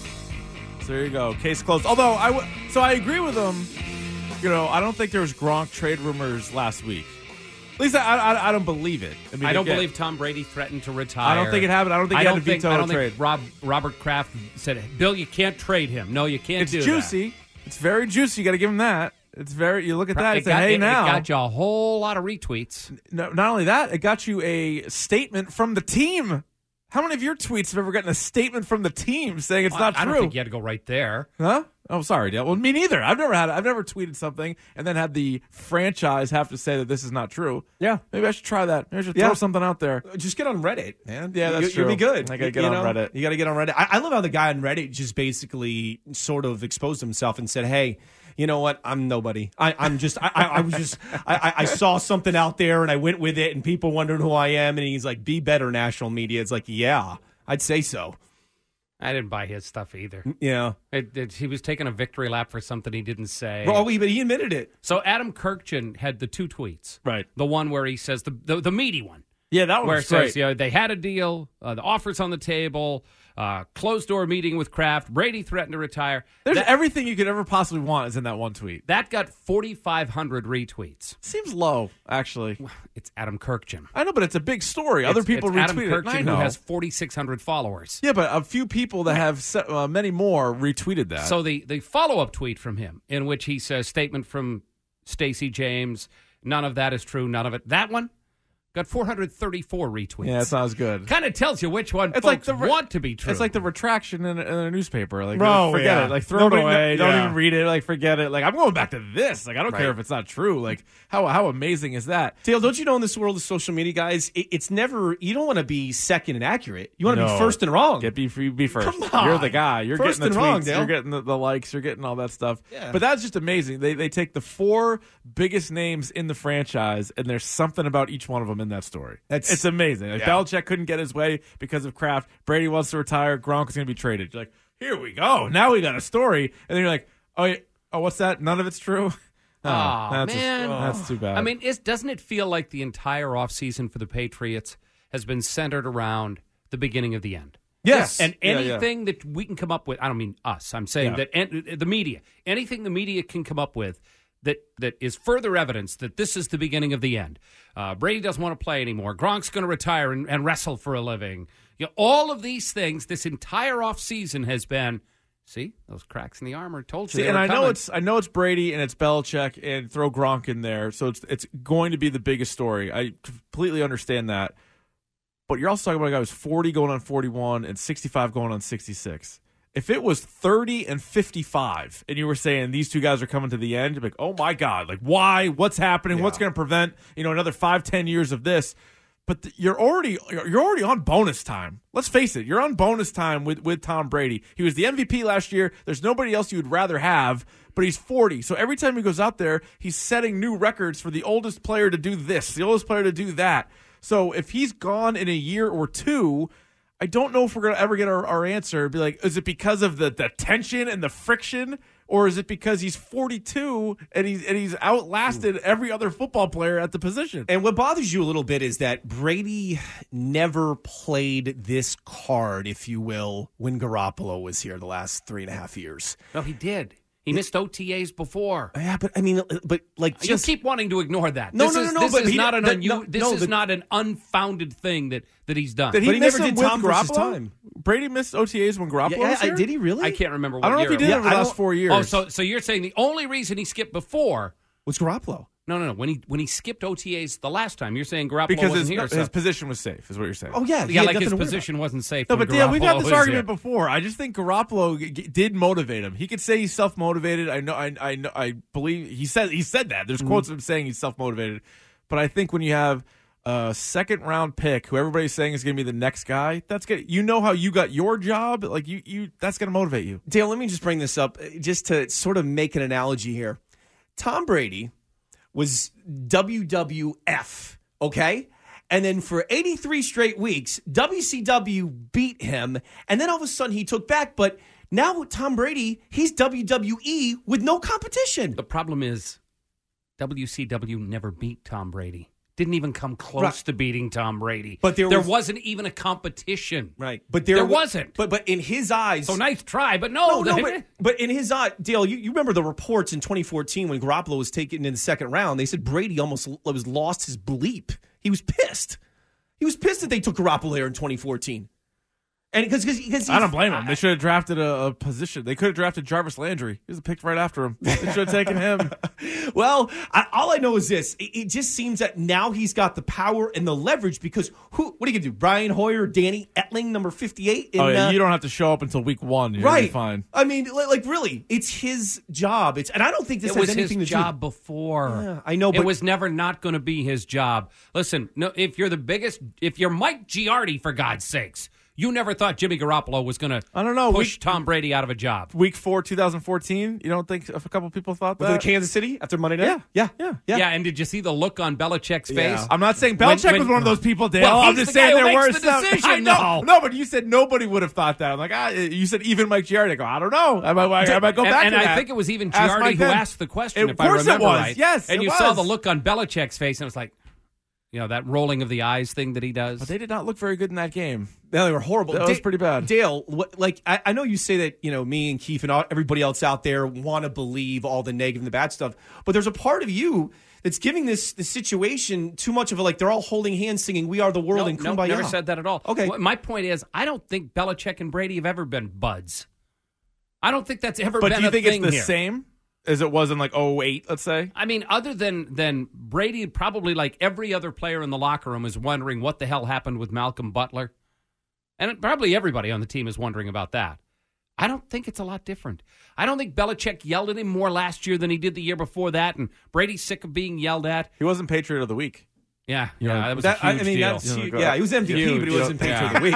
So there you go. Case closed. Although, I w- so I agree with him. You know, I don't think there was Gronk trade rumors last week. At least I, I, I don't believe it. I, mean, I don't again, believe Tom Brady threatened to retire. I don't think it happened. I don't think I he had don't to think, veto I a don't trade. think Rob, Robert Kraft said, Bill, you can't trade him. No, you can't It's do juicy. It's very juicy. You got to give him that. It's very. You look at that. that. It It's a got, hey it, now. it got you a whole lot of retweets. No, not only that, it got you a statement from the team. How many of your tweets have ever gotten a statement from the team saying it's not I, I true? don't think you had to go right there. Huh? Oh, sorry, Dale. Well, me neither. I've never had. I've never tweeted something and then had the franchise have to say that this is not true. Yeah. Maybe I should try that. Maybe I should Yeah. throw something out there. Just get on Reddit, man. Yeah, that's you, true. You'll be good. I gotta You- get you on know? Reddit. You got to get on Reddit. I, I love how the guy on Reddit just basically sort of exposed himself and said, "Hey, you know what? I'm nobody. I, I'm just. I, I, I was just. I, I- I saw something out there and I went with it, and people wondered who I am. And he's like, "Be better, national media." It's like, yeah, I'd say so. I didn't buy his stuff either. Yeah. It, it, he was taking a victory lap for something he didn't say. Well, but he admitted it. So Adam Kirkjian had the two tweets. Right. The one where he says, the the, the meaty one. Yeah, that one Where it was great. says, you know, they had a deal, uh, the offer's on the table, uh, closed door meeting with Kraft, Brady threatened to retire. There's that, everything you could ever possibly want is in that one tweet. that got forty-five hundred retweets. Seems low, actually. It's Adam Kirkjian. I know, but it's a big story. Other It's- people it's Adam retweet it. and I Kirkjian, know. who has forty-six hundred followers. Yeah, but a few people that have se- uh, many more retweeted that. So the, the follow-up tweet from him, in which he says, statement from Stacey James, none of that is true, none of it. That one got four hundred thirty-four retweets. yeah, it's not as good. Kind of tells you which one It's folks like the re- want to be true. It's like the retraction in, a- in a newspaper. Like, Bro, forget yeah. it. Like, throw Nobody- it away. no- Don't yeah. even read it. Like, forget it. Like, I'm going back to this. Like, I don't Right. care if it's not true. Like, how how amazing is that? Dale, don't you know in this world of social media, guys, it, it's never, you don't want to be second and accurate. You want to No. be first and wrong. Get be free, be first. Come on. You're the guy. You're First getting the and tweets. wrong, Dale. You're getting the, the likes. You're getting all that stuff. Yeah. But that's just amazing. They they take the four biggest names in the franchise, and there's something about each one of them in that story. That's- it's amazing. Like, Yeah. Belichick couldn't get his way because of Kraft. Brady wants to retire. Gronk is going to be traded. You're like, here we go. Now we got a story. And then you're like, oh, yeah, oh, what's that? None of it's true. Oh, Aw, that's man. that's too bad. I mean, is, doesn't it feel like the entire offseason for the Patriots has been centered around the beginning of the end? Yes. And Yeah, yeah. anything that we can come up with, I don't mean us, I'm saying Yeah. that en- the media, anything the media can come up with that, that is further evidence that this is the beginning of the end. Uh, Brady doesn't want to play anymore. Gronk's going to retire and, and wrestle for a living. You know, all of these things, this entire offseason has been, see, those cracks in the armor told you See, they and were I know coming. it's I know it's Brady and it's Belichick and throw Gronk in there, so it's it's going to be the biggest story. I completely understand that, but you're also talking about a guy who's forty going on forty-one and sixty-five going on sixty-six. If it was thirty and fifty-five, and you were saying these two guys are coming to the end, you'd be like, oh my god, like why? What's happening? What's going to prevent you know another five, ten years of this? But th- you're already you're already on bonus time. Let's face it, you're on bonus time with, with Tom Brady. He was the M V P last year. There's nobody else you would rather have, but he's forty. So every time he goes out there, he's setting new records for the oldest player to do this, the oldest player to do that. So if he's gone in a year or two, I don't know if we're going to ever get our, our answer. Be like, is it because of the, the tension and the friction, or is it because he's forty-two and he's and he's outlasted every other football player at the position? And what bothers you a little bit is that Brady never played this card, if you will, when Garoppolo was here the last three and a half years. No, he did. He missed O T As before. Yeah, but I mean, but like, just you keep wanting to ignore that. No, this no, is, no, no. This but is he, not an that, unu- no, This no, is the, not an unfounded thing that, that he's done. Did he, but he miss never him did with Tom versus Garoppolo? time. Brady missed O T As when Garoppolo Yeah, yeah, was here? did he really? I can't remember what I don't know year if he it did was. over the last four years. Oh, so so you're saying the only reason he skipped before? Was Garoppolo? No, no, no. When he when he skipped O T As the last time, you're saying Garoppolo because wasn't his, here. his so. position was safe, is what you're saying. Oh, yeah. he Yeah, had like nothing his to worry position wasn't safe. No, when but Dale, we've had Garoppolo this was argument here. before. I just think Garoppolo g- g- did motivate him. He could say he's self motivated. I know. I I know. I believe he said he said that. There's Mm-hmm. quotes of him saying he's self motivated. But I think when you have a second round pick, who everybody's saying is going to be the next guy, that's good. You know how you got your job. Like you, you that's going to motivate you. Dale, let me just bring this up uh, just to sort of make an analogy here. Tom Brady was W W F, okay? And then for eighty-three straight weeks, W C W beat him, and then all of a sudden he took back. But now with Tom Brady, he's W W E with no competition. The problem is W C W never beat Tom Brady. Didn't even come close Right. to beating Tom Brady. But there was- wasn't even a competition. Right. But there, There wa- wasn't. But but in his eyes. So nice try, but no. No, no, they- but, but in his eye, Dale, you, you remember the reports in twenty fourteen when Garoppolo was taken in the second round. They said Brady almost l- was lost his bleep. He was pissed. He was pissed that they took Garoppolo there in twenty fourteen. And because because I don't blame him. They should have drafted a, a position. They could have drafted Jarvis Landry. He was picked right after him. They should have taken him. Well, I, all I know is this: it, it just seems that now he's got the power and the leverage. Because who? What are you gonna do? Brian Hoyer, Danny Etling, number fifty-eight. In, Oh yeah, uh, you don't have to show up until week one. You're right? Fine. I mean, li- like really, it's his job. It's and I don't think this It has was anything his to do. job before. Yeah, I know, it but- was never not going to be his job. Listen, no, if you're the biggest, if you're Mike Giardi, for God's sakes, you never thought Jimmy Garoppolo was going to I don't know. push We- Tom Brady out of a job. Week four, twenty fourteen. You don't think a couple people thought Was that? it Kansas City after Monday night? Yeah. yeah, Yeah. yeah. Yeah, and did you see the look on Belichick's Yeah. face? I'm not saying When- Belichick when- was one of those people, Dale. Well, I'm he's just the guy saying who there makes were the some. decision, I know. though. No, but you said nobody would have thought that. I'm like, ah, you said even Mike Giardi. I go, I don't know. I might, I might go and, back and to I that. think it was even Ask Giardi Mike who then. asked the question, Of if I course it remember was. right. Yes, and it you saw was. the look on Belichick's face, and it was like, you know, that rolling of the eyes thing that he does. But they did not look very good in that game. No, they were horrible. That was pretty bad. Dale, what, like I, I know you say that you know me and Keith and all, everybody else out there want to believe all the negative and the bad stuff, but there's a part of you that's giving this this situation too much of a like they're all holding hands singing "We Are the World" no, and no, "Kumbaya." never said that at all. Okay. Well, my point is, I don't think Belichick and Brady have ever been buds. I don't think that's ever But been do you a think it's thing the here. same as it was in like oh eight, let's say? I mean, other than than Brady, probably like every other player in the locker room is wondering what the hell happened with Malcolm Butler. And probably everybody on the team is wondering about that. I don't think it's a lot different. I don't think Belichick yelled at him more last year than he did the year before that, and Brady's sick of being yelled at. He wasn't Patriot of the Week. Yeah, yeah, that was That, a huge I mean, deal. that's You know, huge. go- Yeah, he was M V P, Huge. but he wasn't Patriot Yeah. of the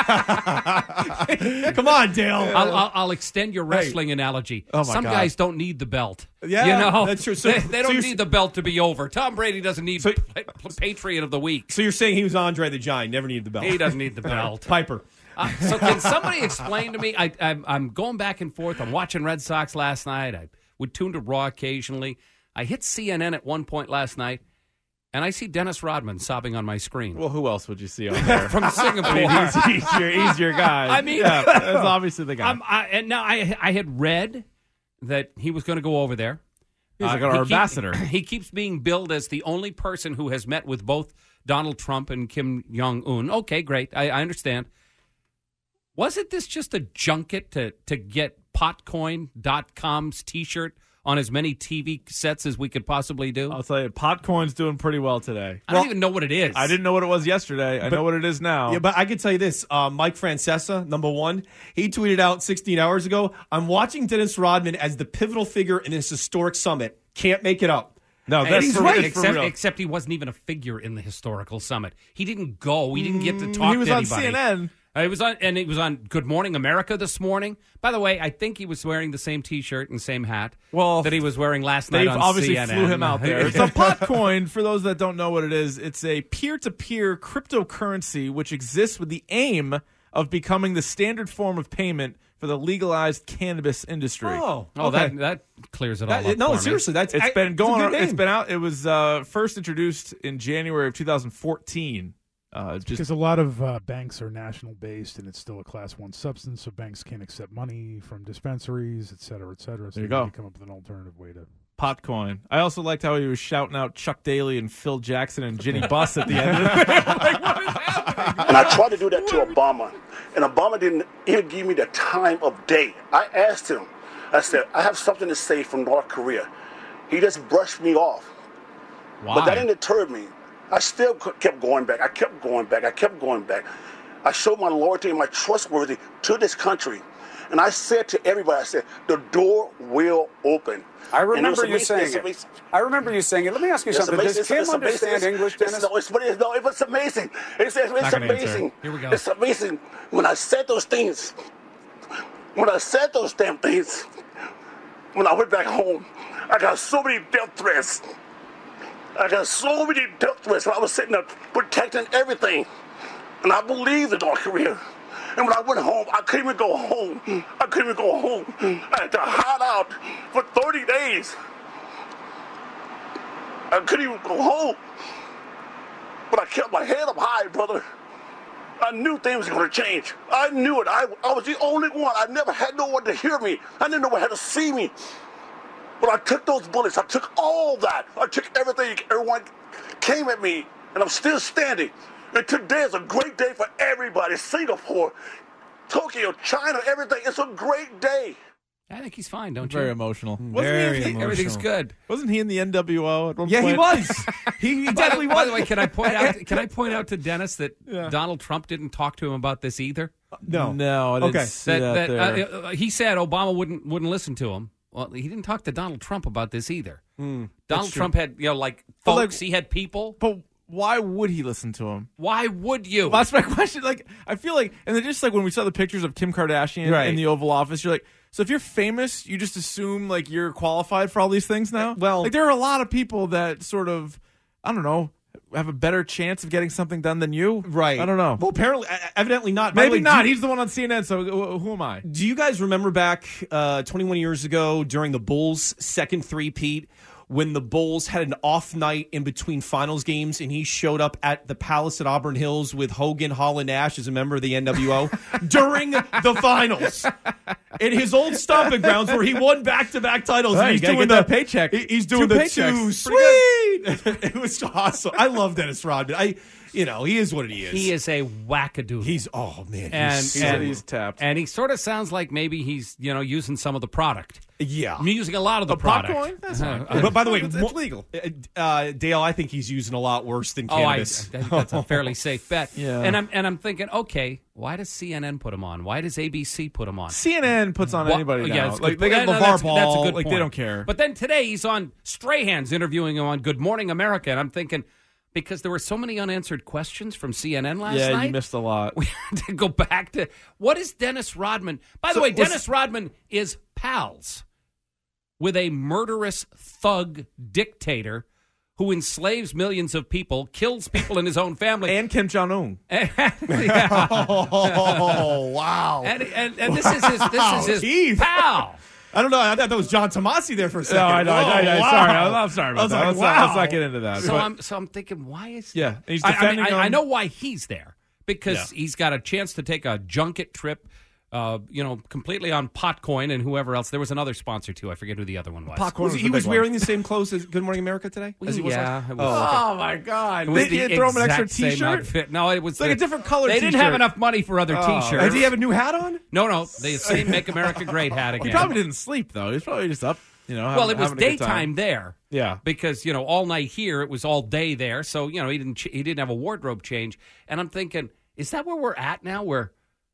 Week. Come on, Dale. I'll, I'll, I'll extend your wrestling analogy. Oh, my Some God. guys don't need the belt. Yeah, you know, that's true. So- they, they so don't you're- need the belt to be over. Tom Brady doesn't need So- pa- Patriot of the Week. So you're saying he was Andre the Giant, never needed the belt. He doesn't need the belt. Piper. Uh, so can somebody explain to me? I, I'm, I'm going back and forth. I'm watching Red Sox last night. I would tune to Raw occasionally. I hit C N N at one point last night, and I see Dennis Rodman sobbing on my screen Well, who else would you see on there? from Singapore. I mean, he's, he's, your, he's your guy. I mean- yeah, that's obviously the guy. Um, I, and now I, I had read that he was going to go over there. He's like Uh, our he keep- ambassador. he keeps being billed as the only person who has met with both Donald Trump and Kim Jong-un. Okay, great. I, I understand. Wasn't this just a junket to, to get potcoin dot com's T-shirt on as many T V sets as we could possibly do? I'll tell you, Potcoin's doing pretty well today. I don't even know what it is. I didn't know what it was yesterday. I know what it is now. Yeah, but I can tell you this. Uh, Mike Francesa, number one, he tweeted out sixteen hours ago, I'm watching Dennis Rodman as the pivotal figure in this historic summit. Can't make it up. no, And that's he's for, right. it's for Except, real. except he wasn't even a figure in the historical summit. He didn't go. He didn't get to talk he was to on anybody. C N N. Uh, It was on, and it was on Good Morning America this morning. By the way, I think he was wearing the same T-shirt and same hat Well, that he was wearing last night They on obviously C N N. flew him out there. So Potcoin, for those that don't know what it is, it's a peer-to-peer cryptocurrency which exists with the aim of becoming the standard form of payment for the legalized cannabis industry. Oh, Oh, okay. that that clears it all That- up. no, for me. seriously, that's It's I- been a going. good on, it's name. been out. It was uh, first introduced in January of two thousand fourteen. Uh, just Because a lot of uh, banks are national based, and it's still a class one substance, so banks can't accept money from dispensaries, et cetera, et cetera. So There you they go. need to come up with an alternative way to. Potcoin. I also liked how he was shouting out Chuck Daly and Phil Jackson and Ginny Buss at the end of it. Like, what is happening? And I tried to do that to Obama, and Obama didn't even give me the time of day. I asked him, I said, I have something to say from North Korea. He just brushed me off. Why? But that didn't deter me. I still kept going back. I kept going back. I kept going back. I showed my loyalty and my trustworthy to this country. And I said to everybody, I said, the door will open. I And it was remember you amazing- saying it's it. amazing. I remember you saying it. Let me ask you It's something. amazing. Does Kim It's amazing. understand It's- English, it's- Dennis? No, it's, but it's, no, it's amazing. It's, it's, it's Not gonna answer. amazing. Here we go. It's amazing. When I said those things, when I said those damn things, when I went back home, I got so many death threats. I got so many death threats. I was sitting there protecting everything. And I believed in North Korea. And when I went home, I couldn't even go home. I couldn't even go home. I had to hide out for thirty days. I couldn't even go home. But I kept my head up high, brother. I knew things were going to change. I knew it. I, I was the only one. I never had no one to hear me. I didn't know one had to see me. But I took those bullets. I took all that. I took everything. Everyone came at me, and I'm still standing. And today is a great day for everybody. Singapore, Tokyo, China, everything. It's a great day. I think he's fine, don't Very you? emotional. Very Wasn't he in the- emotional. Everything's good. Wasn't he in the N W O at one Yeah, point? he was. He, he By the, definitely by was. the way, can I point out? Can I point out to Dennis that Yeah. Donald Trump didn't talk to him about this either? No. No, I didn't Okay. see That, that, that, there. uh, uh, he said Obama wouldn't wouldn't listen to him. Well, he didn't talk to Donald Trump about this either. Donald true. Trump had you know like But, like- folks. he had people. but why would he listen to him? Why would you? That's my question. Like, I feel like, and then just like when we saw the pictures of Kim Kardashian Right. in the Oval Office, you're like, so if you're famous, you just assume like you're qualified for all these things now. Well- like there are a lot of people that sort of, I don't know, have a better chance of getting something done than you. Right. I don't know. Well, apparently, uh, evidently not. By the Maybe way, not. do you- He's the one on C N N. So wh- who am I? Do you guys remember back uh, twenty-one years ago during the Bulls' second three-peat when the Bulls had an off night in between finals games and he showed up at the Palace at Auburn Hills with Hogan, Hall, and Nash as a member of the N W O during the finals in his old stomping grounds where he won back-to-back titles. Hey, and he's you gotta doing get the that paycheck. he- He's doing Two the paychecks. two Pretty sweet. It was awesome. I love Dennis Rodman. I, you know, he is what he is. he is a wackadoodle. He's oh man. and he's so- and, he's tapped. and he sort of sounds like maybe he's you know using some of the product. yeah. I'm using a lot of the A product. popcorn? That's fine. Uh, But by the way, It's- mo- it's legal. Uh, uh, Dale, I think he's using a lot worse than Oh, I, I cannabis. think that's a fairly safe bet. Yeah. And I'm and I'm thinking, okay, why does C N N put him on? Why does A B C put him on? C N N puts on What- anybody now. yeah, it's a like good they point. got Yeah, no, LeVar that's- Ball. that's a good like they point. don't care. But then today he's on Strahan's interviewing him on Good Morning America, and I'm thinking because there were so many unanswered questions from C N N last yeah, night. you missed a lot. We had to go back to what is Dennis Rodman? By the So way, was- Dennis Rodman is pals with a murderous thug dictator who enslaves millions of people, kills people in his own family. And Kim Jong Un. Yeah. Oh wow! And, and, and this is his this is his Keith. pal. I don't know. I thought that was John Tomasi there for a second. No, I know. I know, I know. Whoa, wow. Sorry, I'm, I'm sorry about I was that. like, let's, wow. not, let's not get into that. So But- I'm so I'm thinking, why is yeah, he's I, I, mean, defending. I, I him. know why he's there because he's got a chance to take a junket trip, uh, you know, completely on Potcoin and whoever else. There was another sponsor too. I forget who the other one was. Potcoin Was was he the was big wearing one. the same clothes as Good Morning America today? As he was yeah, last- it was, Oh, Oh my God! it was They the didn't throw him an extra exact same T-shirt. outfit. No, it was It's like a different color They didn't have t-shirt. enough money for other Oh. T-shirts. Did he have a new hat on? No, no, the same "Make America Great" hat He again. probably didn't sleep though. He was probably just up. You know. Well, having- it was having a good daytime time. there. Yeah. because you know all night here it was all day there, so you know he didn't ch- he didn't have a wardrobe change. And I'm thinking, is that where we're at now? Where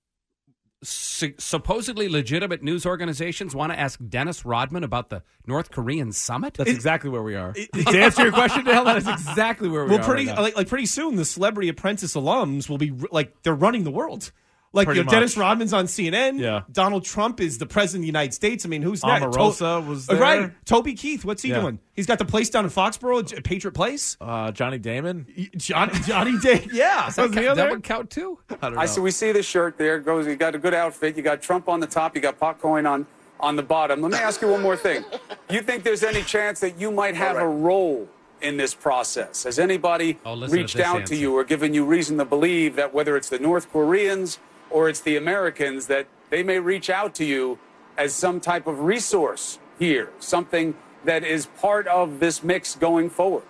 su- supposedly legitimate news organizations want to ask Dennis Rodman about the North Korean summit? That's exactly where we are. to answer your question, Dale, that is exactly where we Well, are. pretty right now. like like pretty soon, the Celebrity Apprentice alums will be r- like they're running the world. Like, Pretty you know, Dennis much. Rodman's on C N N. Yeah. Donald Trump is the president of the United States. I mean, who's next? Omarosa was there. Right. Toby Keith, what's he Yeah. doing? He's got the place down in Foxborough, J- Patriot Place. Uh, Johnny Damon. Johnny Johnny Day. Yeah. Does that, Was he count- on that there? would count too? I don't know. I see. We see the shirt there. It goes. You got a good outfit. You got Trump on the top. You got Potcoin on on the bottom. Let me ask you one more thing. You think there's any chance that you might have a role in this process? Has anybody Oh, listen to reached this out answer. to you or given you reason to believe that whether it's the North Koreans or it's the Americans, that they may reach out to you as some type of resource here, something that is part of this mix going forward?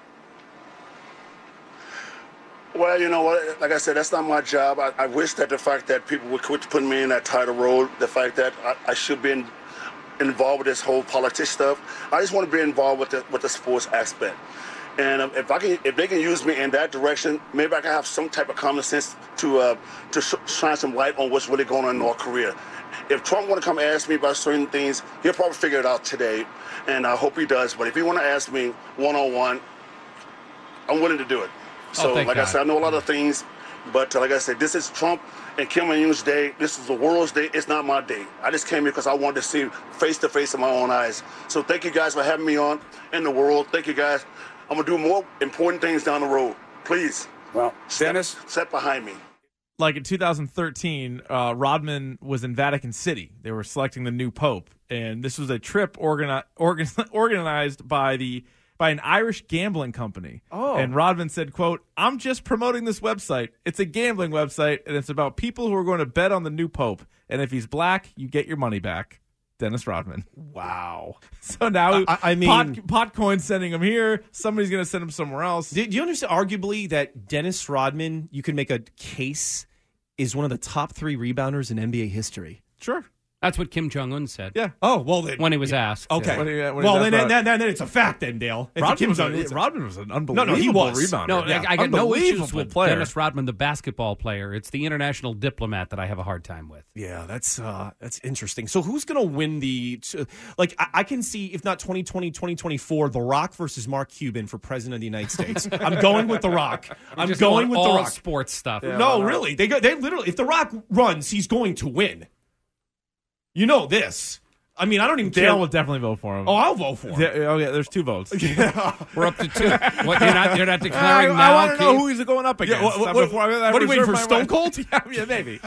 Well, you know what? Like I said, that's not my job. I, I wish that the fact that people would quit putting me in that title role, the fact that I, I should be in, involved with this whole politics stuff. I just want to be involved with the with the sports aspect. And um, if I can, if they can use me in that direction, maybe I can have some type of common sense to uh, to sh- shine some light on what's really going on in North Korea. If Trump want to come ask me about certain things, he'll probably figure it out today, and I hope he does. But if he want to ask me one on one, I'm willing to do it. So, Oh, thank like God. I said, I know a lot of things, but uh, like I said, this is Trump and Kim Jong Un's day. This is the world's day. It's not my day. I just came here because I wanted to see face to face in my own eyes. So thank you guys for having me on in the world. Thank you guys. I'm gonna do more important things down the road. Please. Well, Dennis, step behind me. Like in two thousand thirteen, uh, Rodman was in Vatican City. They were selecting the new pope, and this was a trip organi- organ- organized by the by an Irish gambling company. Oh. And Rodman said, "quote I'm just promoting this website. It's a gambling website, and it's about people who are going to bet on the new pope. And if he's black, you get your money back." Dennis Rodman. Wow. So now, I- I mean- Pot, Potcoin's sending him here. Somebody's going to send him somewhere else. Do, do you understand, arguably, that Dennis Rodman, you could make a case, is one of the top three rebounders in N B A history? Sure. That's what Kim Jong Un said. Yeah. Oh, well, then. When he was asked. Okay. When he- when he well, was then, asked then, then, then it's a fact, then, Dale. If Rodman Kim was, a, Jong-un- Rodman was an No, unbelievable no, he was. rebounder. No, Yeah. I, I got no issues Unbelievable with player. Dennis Rodman, the basketball player. It's the international diplomat that I have a hard time with. Yeah, that's uh, that's interesting. So who's going to win the – like, I, I can see, if not twenty twenty, twenty twenty-four, The Rock versus Mark Cuban for president of the United States. I'm going with The Rock. I'm Just going going with all The Rock. sports stuff. no, really. They go, they literally – if The Rock runs, he's going to win. You know this. I mean, I don't even Dale care. will definitely vote for him. Oh, I'll vote for him. Yeah, oh, yeah, there's two votes. We're up to two. What, you're not, you're not I, declaring I now, want to know Keith? who he's going up against. what- what- Uh, what- before I- I what are you waiting reserve for, my Stone right- Cold? yeah, yeah, maybe.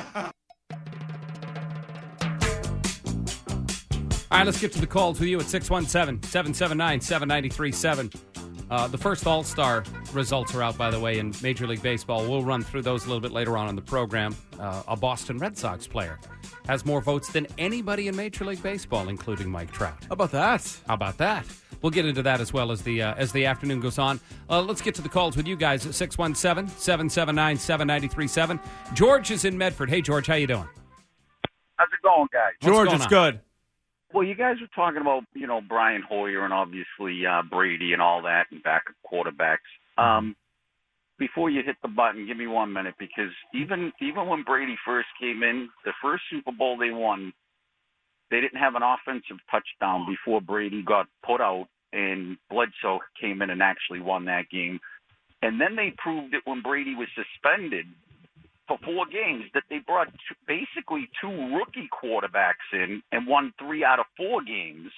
All right, let's get to the calls with you at six one seven, seven seven nine, seven nine three seven. Uh, the first All-Star results are out, by the way, in Major League Baseball. We'll run through those a little bit later on in the program. Uh, a Boston Red Sox player has more votes than anybody in Major League Baseball, including Mike Trout. How about that? How about that? We'll get into that as well as the uh, as the afternoon goes on. Uh, let's get to the calls with you guys at six one seven, seven seven nine, seven nine three seven. George is in Medford. Hey, George, how you doing? How's it going, guys? What's George, going it's on? good. Well, you guys were talking about, you know, Brian Hoyer and obviously uh, Brady and all that and backup quarterbacks. Um, before you hit the button, give me one minute, because even even when Brady first came in, the first Super Bowl they won, they didn't have an offensive touchdown before Brady got put out, and Bledsoe came in and actually won that game. And then they proved it when Brady was suspended for four games, that they brought two, basically two rookie quarterbacks in and won three out of four games.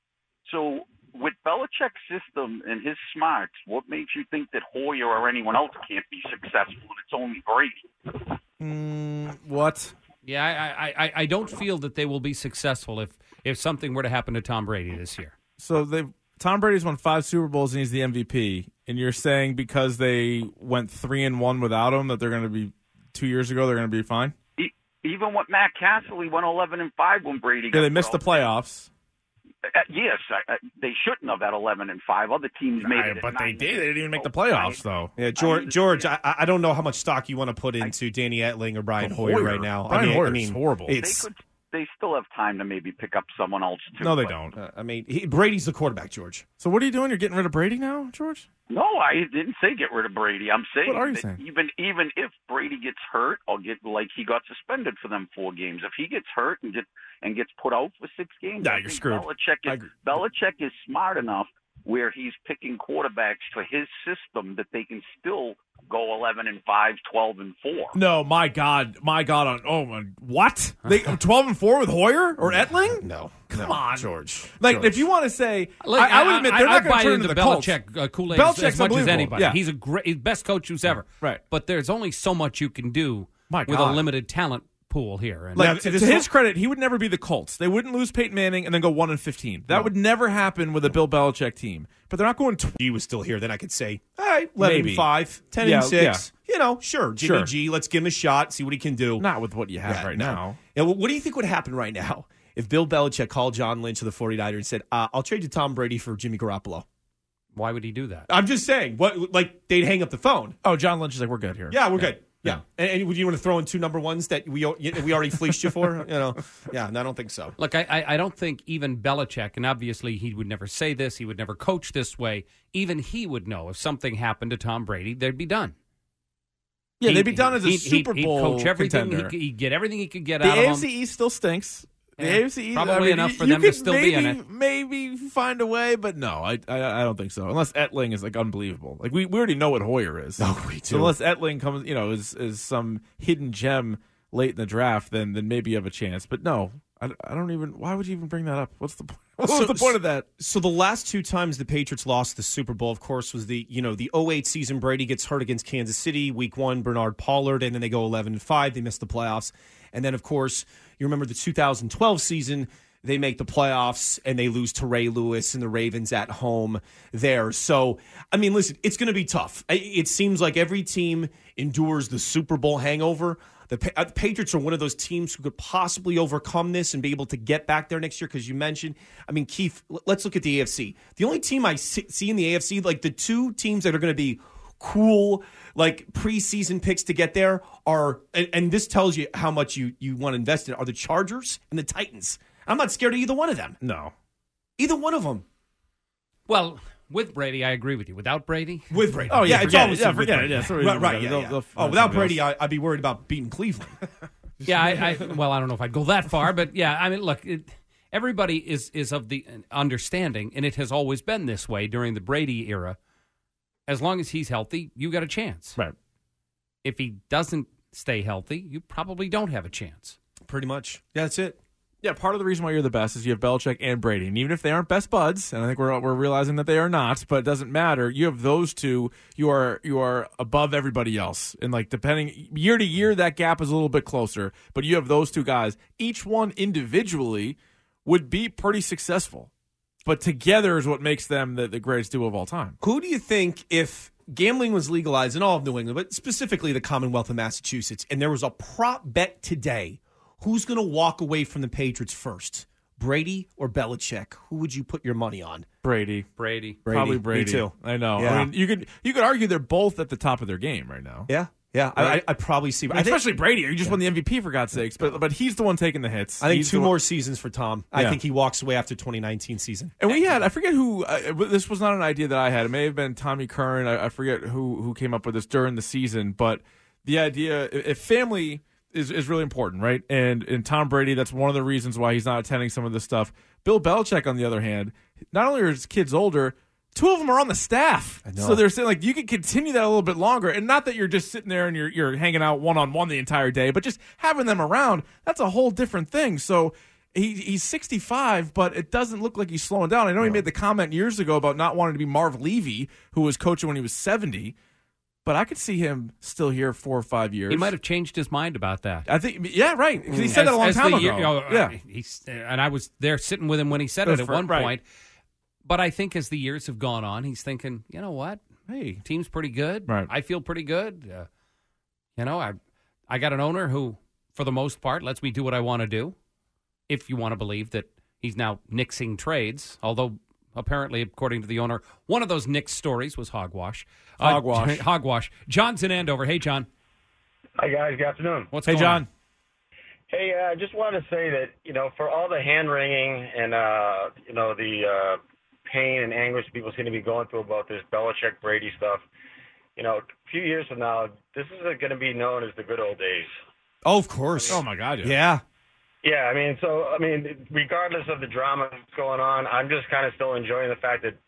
So with Belichick's system and his smarts, what makes you think that Hoyer or anyone else can't be successful and it's only Brady? Mm, what? Yeah, I, I, I, I don't feel that they will be successful if, if something were to happen to Tom Brady this year. So they Tom Brady's won five Super Bowls and he's the M V P. And you're saying because they went three and one without him that they're going to be two years ago they're going to be fine? E- Even with Matt Castle, he went eleven and five when Brady. Yeah, got they missed the put out. playoffs. Uh, yes, I, I, they shouldn't have at eleven and five. Other teams made Right, it, at but they nine did. and They didn't even make the oh, playoffs, though. Yeah, George, George I, I don't know how much stock you want to put into Danny Etling or Brian But Hoyer, Hoyer- right now. Brian I mean, Hoyer's I mean, horrible. They It's, could. They still have time to maybe pick up someone else too. No, they but- don't. uh, I mean, he, Brady's the quarterback, George. So what are you doing? You're getting rid of Brady now, George? No, I didn't say get rid of Brady. I'm saying What are you that saying? even even if Brady gets hurt or get like he got suspended for them four games, if he gets hurt and get and gets put out for six games, Nah, I you're think screwed. Belichick I is agree. Belichick is smart enough where he's picking quarterbacks for his system that they can still go eleven and five, twelve and four. No, my God, my God, on oh my, what? They twelve and four with Hoyer or Etling? No, come no, on, George. Like, George. if you want to say, Look, I, I would admit they're I, not I going buy to turn into into the the Colts. Belichick uh, Kool-Aid Belichick's as much as unbelievable. anybody. Yeah. He's a great, he's the best coach who's ever. Right. But there's only so much you can do My with God. a limited talent pool here. And Like, Now, to, this to whole- his credit, he would never be the Colts. They wouldn't lose Peyton Manning and then go one and fifteen. That No. would never happen with a Bill Belichick team. But they're not going. Tw- G was still here, then I could say, all right, eleven Maybe. and five, ten Yeah, and six. You know, sure, Jimmy Sure. G, let's give him a shot, see what he can do. not with what you have Yeah, right no. now. Yeah, well, what do you think would happen right now if Bill Belichick called John Lynch of the 49ers and said, uh, I'll trade you Tom Brady for Jimmy Garoppolo? why would he do that? I'm just saying, what like they'd hang up the phone. Oh, John Lynch is like, we're good here. Yeah, we're good. Yeah. Yeah. And, and would you want to throw in two number ones that we we already fleeced you for? You know, yeah, no, I don't think so. Look, I, I, I don't think even Belichick, and obviously he would never say this, he would never coach this way, even he would know if something happened to Tom Brady, they'd be done. Yeah, He- they'd be done as a he'd- Super he'd, Bowl He'd coach everything. contender. He'd, he'd get everything he could get The out A of F C him. East still stinks. The Yeah, A F C East, probably I mean, enough you- for you them to could still be in maybe- it. Maybe find a way, but no, I, I I don't think so. Unless Etling is like unbelievable. Like we, we already know what Hoyer is. Oh, we So unless Etling comes, you know, is is some hidden gem late in the draft, then then maybe you have a chance. But no, I, I don't even. Why would you even bring that up? What's the point? What was So- the point of that? So the last two times the Patriots lost the Super Bowl, of course, was the you know the oh eight season. Brady gets hurt against Kansas City. Week one, Bernard Pollard, and then they go eleven and five. They miss the playoffs, and then of course you remember the two thousand twelve season. They make the playoffs and they lose to Ray Lewis and the Ravens at home there. So, I mean, listen, it's going to be tough. It seems like every team endures the Super Bowl hangover. The, Pa- the Patriots are one of those teams who could possibly overcome this and be able to get back there next year because you mentioned, I mean, Keith, l- let's look at the A F C. The only team I see see in the A F C, like the two teams that are going to be cool, like preseason picks to get there are, and, and this tells you how much you, you want to invest in, are the Chargers and the Titans. I'm not scared of either one of them. No, Either one of them. Well, with Brady, I agree with you. Without Brady? With Brady. Oh, yeah, it's forget always it. Yeah, with forget Brady. it. Yeah, sorry, right, right, they'll- yeah, they'll- yeah. they'll Oh, find without somebody Brady, I, I'd be worried about beating Cleveland. Yeah, I, I well, I don't know if I'd go that far, but yeah, I mean, look, it, everybody is is of the understanding, and it has always been this way during the Brady era. As long as he's healthy, you got a chance. right. If he doesn't stay healthy, you probably don't have a chance. Pretty much. Yeah, that's it. Yeah, part of the reason why you're the best is you have Belichick and Brady. And even if they aren't best buds, and I think we're we're realizing that they are not, but it doesn't matter. You have those two, you are you are above everybody else. And like depending year to year, that gap is a little bit closer. But you have those two guys. Each one individually would be pretty successful. But together is what makes them the, the greatest duo of all time. Who do you think, if gambling was legalized in all of New England, but specifically the Commonwealth of Massachusetts, and there was a prop bet today, who's going to walk away from the Patriots first? Brady or Belichick? Who would you put your money on? Brady. Brady. Brady. Probably Brady. Me too. I know. Yeah. I mean, you could you could argue they're both at the top of their game right now. Yeah, yeah. I, I, I probably see. I mean, I think, especially Brady. You just won the M V P for God's sakes, but but he's the one taking the hits. I think He's two the one- more seasons for Tom. I Yeah. think he walks away after twenty nineteen season. And we had, I forget who, uh, this was not an idea that I had. It may have been Tommy Curran. I, I forget who who came up with this during the season. But the idea, if family is, is really important, right? And and Tom Brady, that's one of the reasons why he's not attending some of this stuff. Bill Belichick, on the other hand, not only are his kids older, two of them are on the staff. I know. So they're saying, like, you could continue that a little bit longer. And not that you're just sitting there and you're, you're hanging out one-on-one the entire day, but just having them around, that's a whole different thing. So he, he's sixty-five, but it doesn't look like he's slowing down. I know he made the comment years ago about not wanting to be Marv Levy, who was coaching when he was seventy, but I could see him still here four or five years. He might have changed his mind about that. I think, yeah, right. Because he said As- that a long as time the ago. year- you know, yeah. uh, he's, and I was there sitting with him when he said it That's at for- one right. point. But I think as the years have gone on, he's thinking, you know what? Hey, team's pretty good. Right. I feel pretty good. Uh, you know, I I got an owner who, for the most part, lets me do what I want to do. If you want to believe that he's now nixing trades, although apparently, according to the owner, one of those nix stories was hogwash. Uh, Hogwash. hogwash. John's in Andover. Hey, John. Hi, guys. Good afternoon. What's Hey, going John. on? Hey, I uh, just wanted to say that, you know, for all the hand-wringing and, uh, you know, the uh, pain and anguish people seem to be going through about this Belichick-Brady stuff, you know, a few years from now, this is going to be known as the good old days. Oh, of course. Oh, my God, yeah. Yeah. Yeah, I mean, so, I mean, regardless of the drama that's going on, I'm just kind of still enjoying the fact that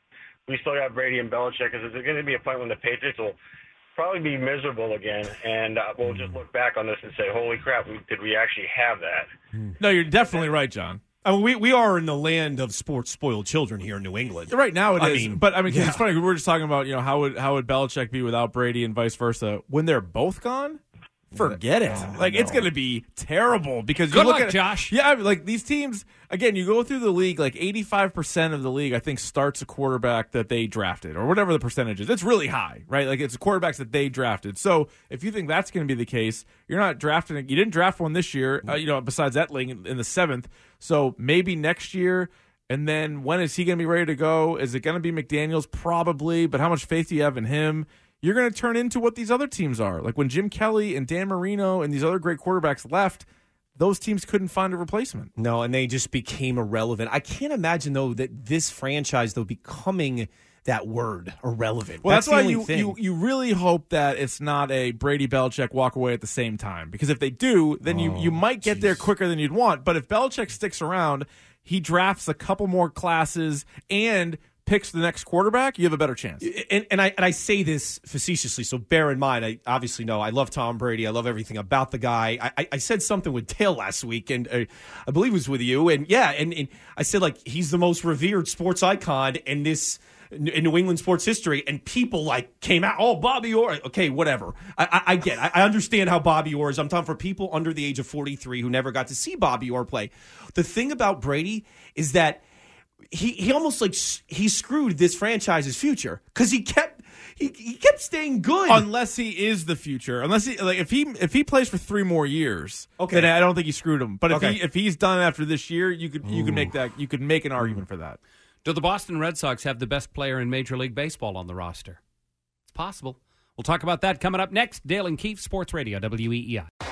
we still got Brady and Belichick, because there's going to be a point when the Patriots will probably be miserable again, and uh, we'll just look back on this and say, holy crap, we, did we actually have that? No, you're definitely right, John. I mean, we, we are in the land of sports spoiled children here in New England. Right now it I is. mean, but, I mean, 'cause yeah. it's funny. We were just talking about, you know, how would how would Belichick be without Brady and vice versa. When they're both gone, forget it. Oh, like, no. it's going to be terrible because Good you look luck, at Josh. Yeah, I mean, like, these teams, again, you go through the league, like, eighty-five percent of the league, I think, starts a quarterback that they drafted or whatever the percentage is. It's really high, right? Like, it's quarterbacks that they drafted. So if you think that's going to be the case, you're not drafting – you didn't draft one this year, uh, you know, besides Etling in, in the seventh. So maybe next year – and then when is he going to be ready to go? Is it going to be McDaniels? Probably. But how much faith do you have in him? You're going to turn into what these other teams are. Like when Jim Kelly and Dan Marino and these other great quarterbacks left, those teams couldn't find a replacement. No, and they just became irrelevant. I can't imagine, though, that this franchise, though, becoming that word, irrelevant. Well, that's, that's, the why only you, thing. you you really hope that it's not a Brady Belichick walk away at the same time. Because if they do, then you, you might get there quicker than you'd want. But if Belichick sticks around, he drafts a couple more classes and picks the next quarterback, you have a better chance. And, and I and I say this facetiously, so bear in mind, I obviously know I love Tom Brady. I love everything about the guy. I, I, I said something with Dale last week, and uh, I believe it was with you. And yeah, and, and I said, like, he's the most revered sports icon in this in New England sports history, and people like came out, oh, Bobby Orr. Okay, whatever. I, I, I get it. I understand how Bobby Orr is. I'm talking for people under the age of forty-three who never got to see Bobby Orr play. The thing about Brady is that he he almost like he screwed this franchise's future because he kept he, he kept staying good unless he is the future. Unless he like if he if he plays for three more years, okay, then I don't think he screwed him. But if okay. he if he's done after this year, you could you Ooh. could make that you could make an argument for that. Do the Boston Red Sox have the best player in Major League Baseball on the roster? It's possible. We'll talk about that coming up next. Dale and Keefe, Sports Radio, W E E I.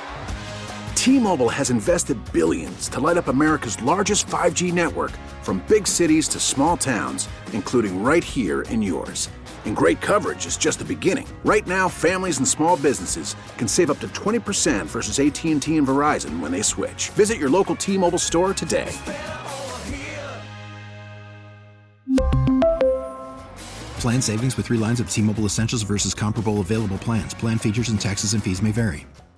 T-Mobile has invested billions to light up America's largest five G network, from big cities to small towns, including right here in yours. And great coverage is just the beginning. Right now, families and small businesses can save up to twenty percent versus A T and T and Verizon when they switch. Visit your local T-Mobile store today. Plan savings with three lines of T-Mobile Essentials versus comparable available plans. Plan features and taxes and fees may vary.